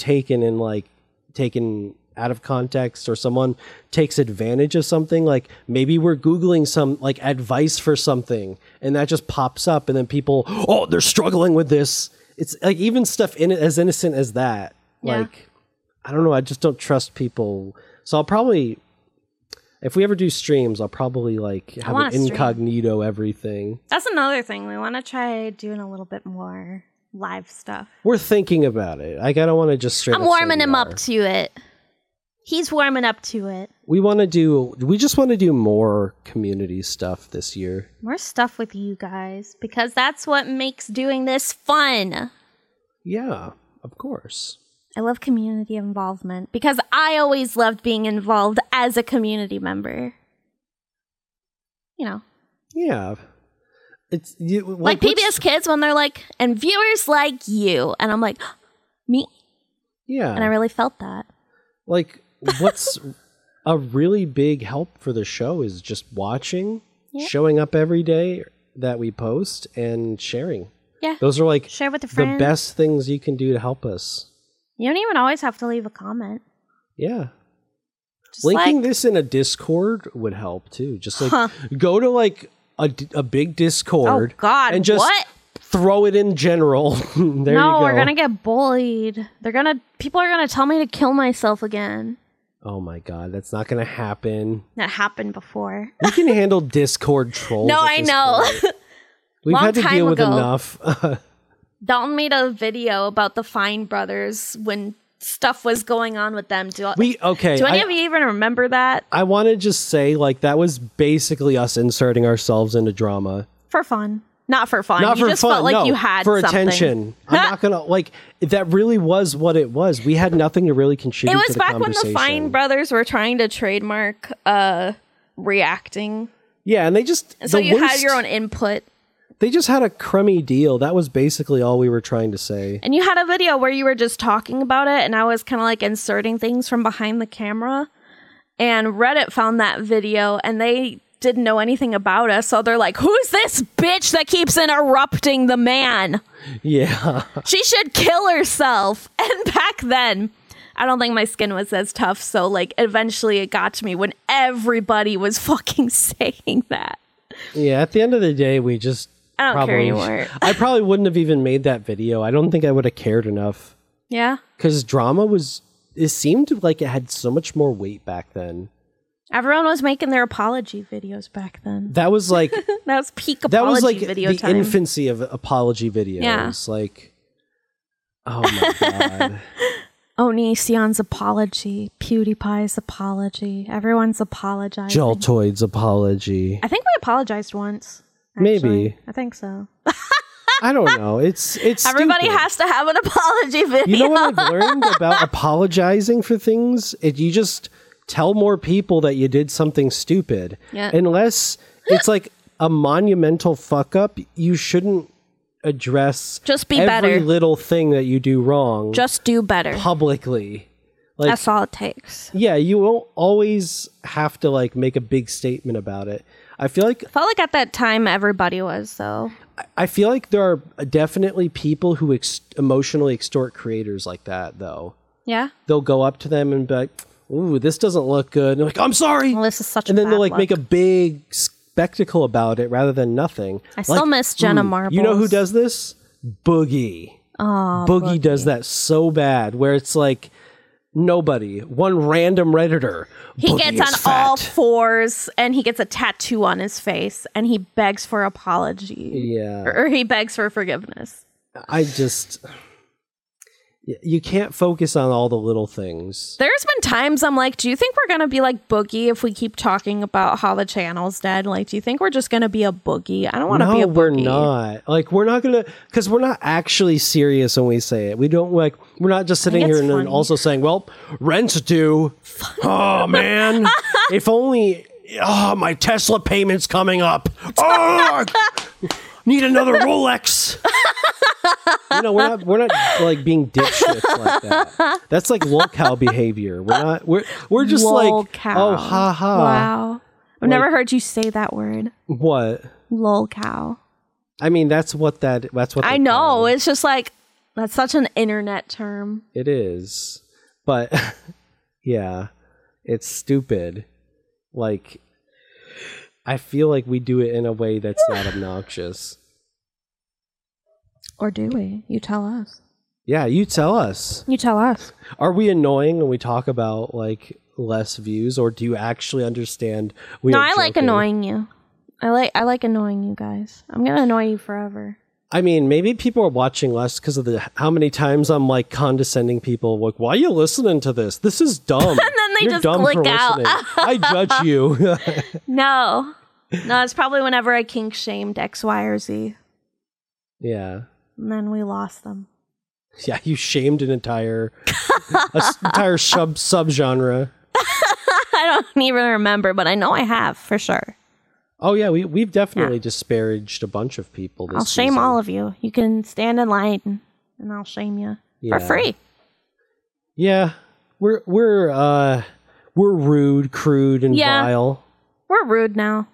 taken out of context, or someone takes advantage of something. Like maybe we're Googling some like advice for something and that just pops up, and then people, oh, they're struggling with this. It's like even stuff in it as innocent as that. Yeah. Like, I don't know. I just don't trust people. So I'll probably, if we ever do streams, I'll probably like have an incognito everything. That's another thing. We want to try doing a little bit more live stuff. We're thinking about it. I don't want to just straight. I'm warming him up to it. He's warming up to it. We just want to do more community stuff this year. More stuff with you guys, because that's what makes doing this fun. Yeah, of course. I love community involvement because I always loved being involved as a community member. You know. Yeah. It's like PBS Kids when they're like, and viewers like you. And I'm like, me? Yeah. And I really felt that. Like, what's a really big help for the show is just watching, showing up every day that we post, and sharing. Yeah. Those are like share with a friend. The best things you can do to help us. You don't even always have to leave a comment. Yeah. Just linking this in a Discord would help too. Just like go to like a big Discord. Oh God! And just throw it in general. There you go. We're gonna get bullied. People are gonna tell me to kill myself again. Oh my God, that's not gonna happen. That happened before. We can handle Discord trolls. No, I know. We've had to deal with enough. Dalton made a video about the Fine brothers when stuff was going on with them. Do any of you even remember that? I want to just say, like, that was basically us inserting ourselves into drama. For fun. Not for fun. You just felt like you had for something. Attention. I'm not going to, like, that really was what it was. We had nothing to really contribute to the conversation. It was back when the Fine brothers were trying to trademark reacting. Yeah, and they just... So you had your own input. They just had a crummy deal. That was basically all we were trying to say. And you had a video where you were just talking about it, and I was kind of like inserting things from behind the camera. And Reddit found that video, and they didn't know anything about us. So they're like, who's this bitch that keeps interrupting the man? Yeah. She should kill herself. And back then, I don't think my skin was as tough. So like eventually it got to me when everybody was fucking saying that. Yeah, at the end of the day, we just... I don't care anymore. I probably wouldn't have even made that video. I don't think I would have cared enough. Yeah? Because drama it seemed like it had so much more weight back then. Everyone was making their apology videos back then. That was like... that was peak apology video time. That was like the infancy of apology videos. Yeah. Like, oh my God. Onision's apology, PewDiePie's apology, everyone's apologizing. Jaltoid's apology. I think we apologized once. Actually. Maybe. I think so. I don't know. It's everybody stupid. has to have an apology video. You know what I've learned about apologizing for things? You just tell more people that you did something stupid. Yeah. Unless it's like a monumental fuck up, you shouldn't address just be every better. Little thing that you do wrong. Just do better. Publicly. Like, that's all it takes. Yeah, you won't always have to like make a big statement about it. I felt like at that time everybody was though. I feel like there are definitely people who emotionally extort creators like that though. Yeah. They'll go up to them and be like, "Ooh, this doesn't look good." And they're like, "I'm sorry." Well, this is such and a then they'll like look. make a big spectacle about it rather than nothing. I still miss Jenna Marbles. You know who does this? Boogie. Oh, Boogie does that so bad where it's like nobody, one random Redditor. He Boogie gets on all fours and he gets a tattoo on his face and he begs for apology. Yeah. Or he begs for forgiveness. You can't focus on all the little things. There's been times I'm like, do you think we're going to be like Boogie if we keep talking about how the channel's dead? Like, do you think we're just going to be a Boogie? I don't want to be a Boogie. No, we're not. Like, we're not going to, because we're not actually serious when we say it. We don't like, we're not just sitting here and then also saying, well, rent's due. Oh, man. If only, my Tesla payment's coming up. Oh, need another Rolex. no, we're not like being dipshits like that. That's like lolcow behavior. We're just like, oh, ha ha. Wow. I've never heard you say that word. What? Lolcow. I mean, that's what I know. Called. It's just like, that's such an internet term. It is. But yeah, it's stupid. Like, I feel like we do it in a way that's not obnoxious. Or do we? You tell us. Yeah, you tell us. You tell us. Are we annoying when we talk about like less views, or do you actually understand? No, I like annoying you. I like annoying you guys. I'm gonna annoy you forever. I mean, maybe people are watching less because of how many times I'm like condescending people. Like, why are you listening to this? This is dumb. And then they You're just dumb click for out. I judge you. No, it's probably whenever I kink shamed X, Y, or Z. Yeah. And then we lost them. Yeah, you shamed an entire subgenre. I don't even remember, but I know I have for sure. Oh yeah, we've definitely disparaged a bunch of people this season. I'll shame all of you. You can stand in line and I'll shame you for free. Yeah. We're rude, crude, and vile. We're rude now.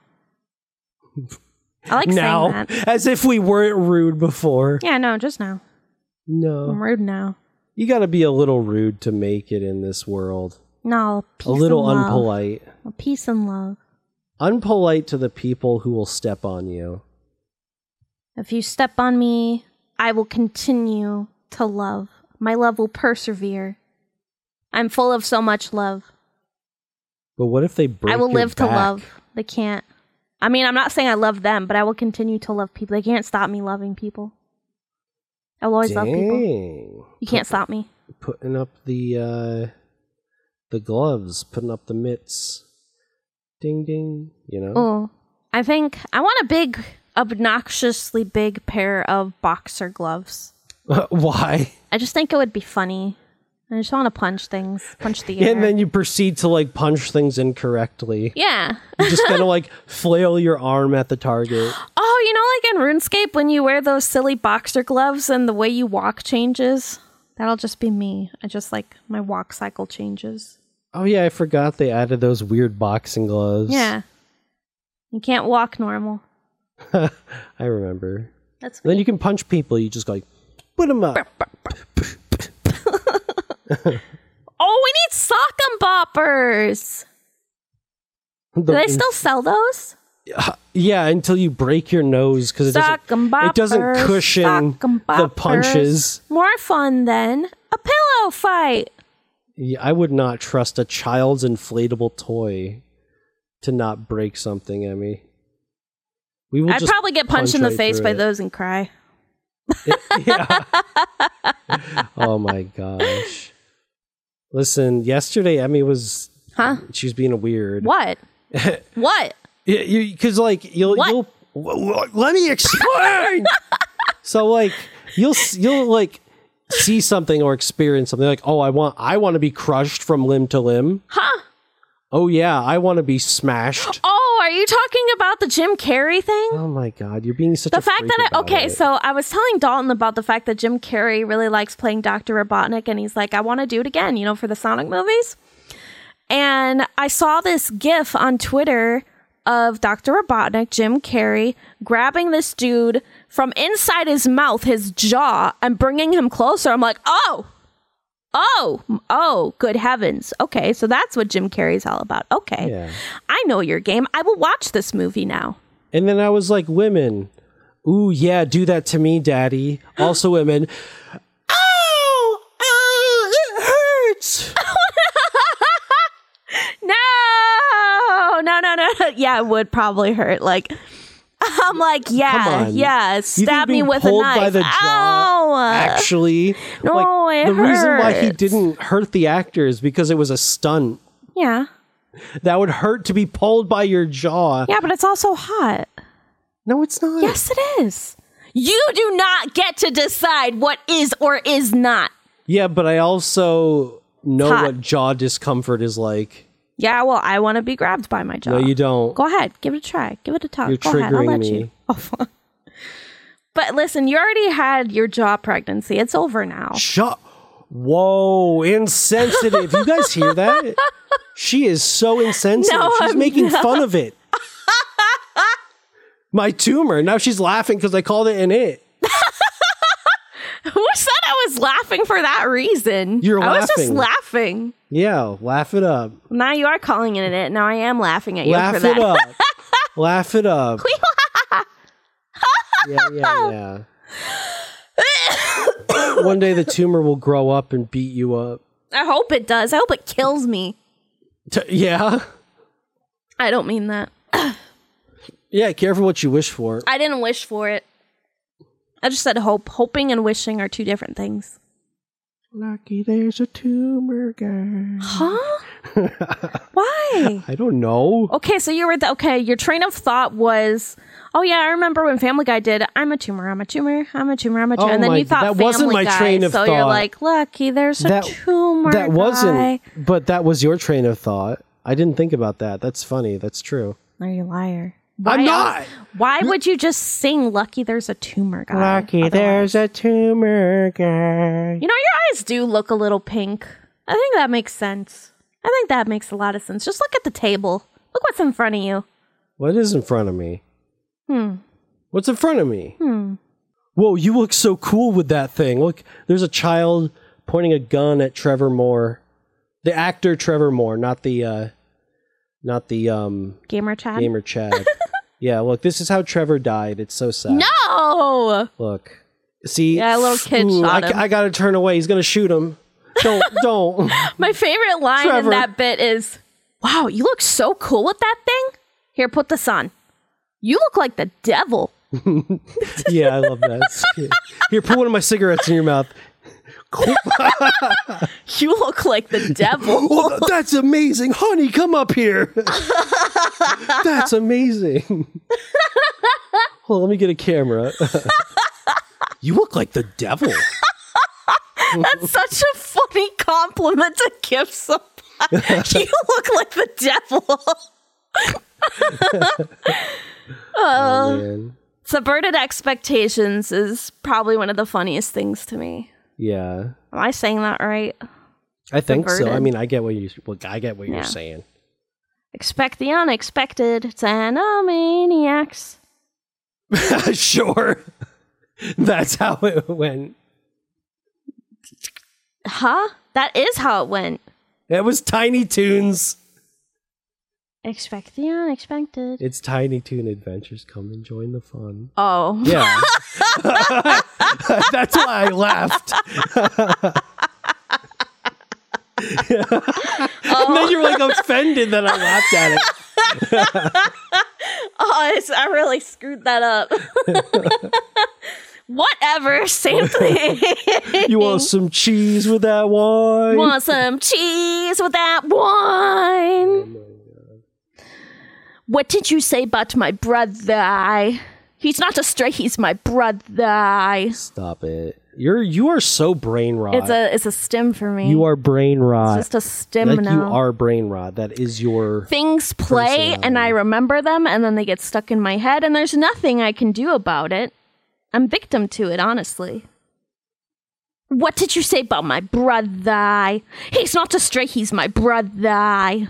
I like now, saying that. As if we weren't rude before. Yeah, no, just now. No. I'm rude now. You gotta be a little rude to make it in this world. No, peace a little and unpolite. Love. Peace and love. Unpolite to the people who will step on you. If you step on me, I will continue to love. My love will persevere. I'm full of so much love. But what if they break I will your live back? to love. They can't. I mean, I'm not saying I love them, but I will continue to love people. They can't stop me loving people. I will always love people. You can't stop me. Putting up the gloves, putting up the mitts. Ding, ding, you know? Oh, I think I want a big, obnoxiously big pair of boxer gloves. Why? I just think it would be funny. I just want to punch the air. And then you proceed to like punch things incorrectly. Yeah. You just kind of like flail your arm at the target. Oh, you know, like in RuneScape when you wear those silly boxer gloves and the way you walk changes? That'll just be me. I just like my walk cycle changes. Oh yeah, I forgot they added those weird boxing gloves. Yeah. You can't walk normal. I remember. That's Then you can punch people. You just go like, put them up. Oh, we need sock and boppers. Do they still sell those? Yeah, until you break your nose because it doesn't cushion the punches. More fun than a pillow fight. Yeah, I would not trust a child's inflatable toy to not break something, Emmy. I'd probably get punched in the face by those and cry. Yeah. Oh my gosh. Listen, yesterday Emmy was... Huh? She was being a weird. What? What? Because like you'll let me explain. So like you'll like see something or experience something like, oh, I want to be crushed from limb to limb. Huh? Oh yeah, I want to be smashed. Oh, are you talking about the Jim Carrey thing? Oh my God, you're being such the a fact freak that about it. So I was telling Dalton about the fact that Jim Carrey really likes playing Dr. Robotnik, and he's like, I want to do it again, you know, for the Sonic movies. And I saw this GIF on Twitter of Dr. Robotnik, Jim Carrey, grabbing this dude from inside his mouth, his jaw, and bringing him closer. I'm like, oh, good heavens. Okay, so that's what Jim Carrey's all about. Okay, Yeah. I know your game. I will watch this movie now. And then I was like, women, ooh yeah, do that to me, daddy. Also women, oh, it hurts. No. Yeah, it would probably hurt. Like, I'm like, yeah, stab me with a knife. By the jaw, ow! Actually, No, like, it the reason why he hurts. didn't hurt the actor is because it was a stunt. Yeah. That would hurt to be pulled by your jaw. Yeah, but it's also hot. No, it's not. Yes, it is. You do not get to decide what is or is not. Yeah, but I also know Hot. what jaw discomfort is like. Yeah, well, I want to be grabbed by my jaw. No, you don't. Go ahead. Give it a try. Give it a talk. You're Go ahead. I'll triggering let me. you. Oh, but but listen, you already had your jaw pregnancy. It's over now. Whoa, insensitive. You guys hear that? She is so insensitive. No, She's I'm making not. fun of it. My tumor. Now she's laughing because I called it an it. Who said I was laughing for that reason? You're I was just laughing. laughing. Yeah, laugh it up. Now you are calling it it. Now I am laughing at you Laugh for it that. up. Laugh it up. Yeah. One day the tumor will grow up and beat you up. I hope it does. I hope it kills me. Yeah? I don't mean that. Yeah, careful what you wish for. I didn't wish for it. I just said hope. Hoping and wishing are two different things. Lucky there's a tumor guy. Huh? Why? I don't know. Okay, so you were your train of thought was, oh yeah, I remember when Family Guy did, I'm a tumor, I'm a tumor, I'm a tumor, I'm a tumor. Oh and then you thought that Family wasn't my Guy, train of so thought. you're like, lucky there's a tumor That guy. wasn't, but that was your train of thought. I didn't think about that. That's funny. That's true. Are you a liar? I'm not. Why would you just sing lucky there's a tumor guy? Lucky there's a tumor guy. You know, your eyes do look a little pink. I think that makes sense. I think that makes a lot of sense. Just look at the table. Look what's in front of you. What is in front of me? What's in front of me? Whoa, you look so cool with that thing. Look, there's a child pointing a gun at Trevor Moore. The actor Trevor Moore, not the Gamer Chad? Gamer Chad. Yeah, look, this is how Trevor died. It's so sad. No! Look. See? Yeah, a little kid shot him. I gotta turn away. He's gonna shoot him. Don't. My favorite line Trevor. in that bit is, wow, you look so cool with that thing. Here, put this on. You look like the devil. Yeah, I love that. Here, put one of my cigarettes in your mouth. You look like the devil. Oh, that's amazing. Honey, come up here. That's amazing. Hold on, let me get a camera. You look like the devil. That's such a funny compliment to give somebody. You look like the devil. Oh, man. Subverted expectations is probably one of the funniest things to me. Yeah. Am I saying that right? I think so. Subverted. I mean, I get what you're saying. Expect the unexpected. It's Animaniacs. Sure. That's how it went. Huh? That is how it went. It was Tiny Toons. Expect the unexpected. It's Tiny Toon Adventures. Come and join the fun. Oh. Yeah. That's why I laughed. And then you're like offended that I laughed at it. I really screwed that up. Whatever, same thing. You want some cheese with that wine? Want some cheese with that wine? What did you say about my brother? He's not a stray, he's my brother. Stop it. You are so brain rot. It's a stim for me. You are brain rot. It's just a stim like now. You are brain rot. That is your things play and I remember them and then they get stuck in my head and there's nothing I can do about it. I'm victim to it, honestly. What did you say about my brother? He's not a stray, he's my brother.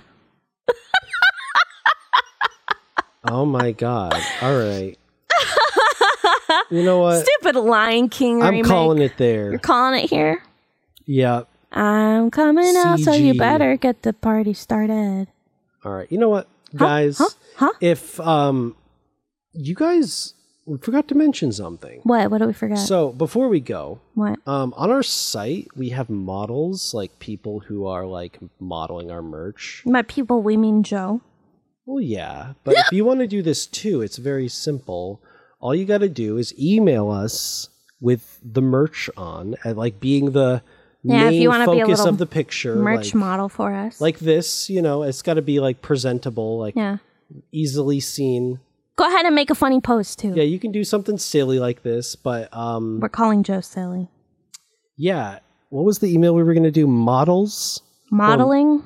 Oh my god. All right. You know what? Stupid Lion King I'm remake. calling it there. You're calling it here? Yeah. I'm coming out, so CG. you better get the party started. All right. You know what, guys? Huh? If you guys, we forgot to mention something. What? What do we forget? So before we go, What? on our site we have models, like people who are like modeling our merch. By people, we mean Joe. Well, yeah, but if you want to do this too, it's very simple. All you got to do is email us with the merch on, and like being the Yeah, if main you wanna be a focus little of the picture, Merch like, model for us. like this. You know, it's got to be like presentable, like yeah. easily seen. Go ahead and make a funny post, too. Yeah, you can do something silly like this, but We're calling Joe silly. yeah. What was the email we were going to do? Models? Modeling?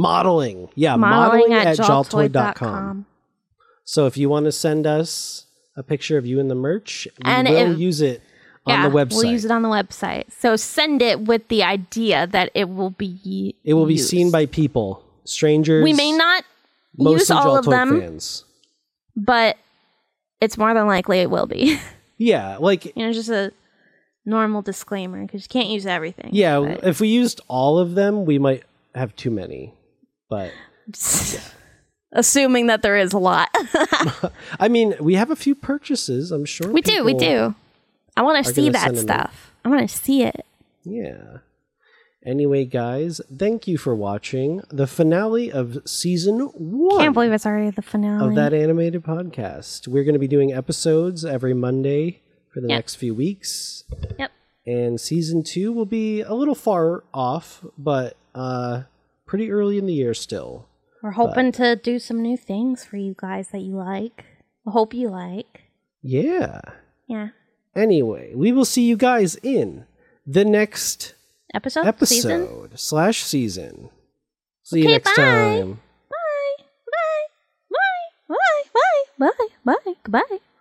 Modeling. Yeah, Modeling modeling at jaltoy.com. jaltoy.com. So if you want to send us a picture of you in the merch. And we will use it on the website. We'll use it on the website. So send it with the idea that it will be used. Seen by people, strangers. We may not use all of them, fans. but it's more than likely it will be. Yeah, like just a normal disclaimer because you can't use everything. Yeah, if we used all of them, we might have too many. But assuming that there is a lot. I mean, we have a few purchases. I'm sure we do. I want to see that stuff. I want to see it. Yeah. Anyway, guys, thank you for watching the finale of season 1. Can't believe it's already the finale of that animated podcast. We're going to be doing episodes every Monday for the next few weeks. Yep. And season 2 will be a little far off, but pretty early in the year still. We're hoping to do some new things for you guys that you like. I hope you like. Yeah. Yeah. Anyway, we will see you guys in the next episode /season. See you next time. Bye. Bye. Bye. Bye. Bye. Bye. Bye. Bye. Goodbye.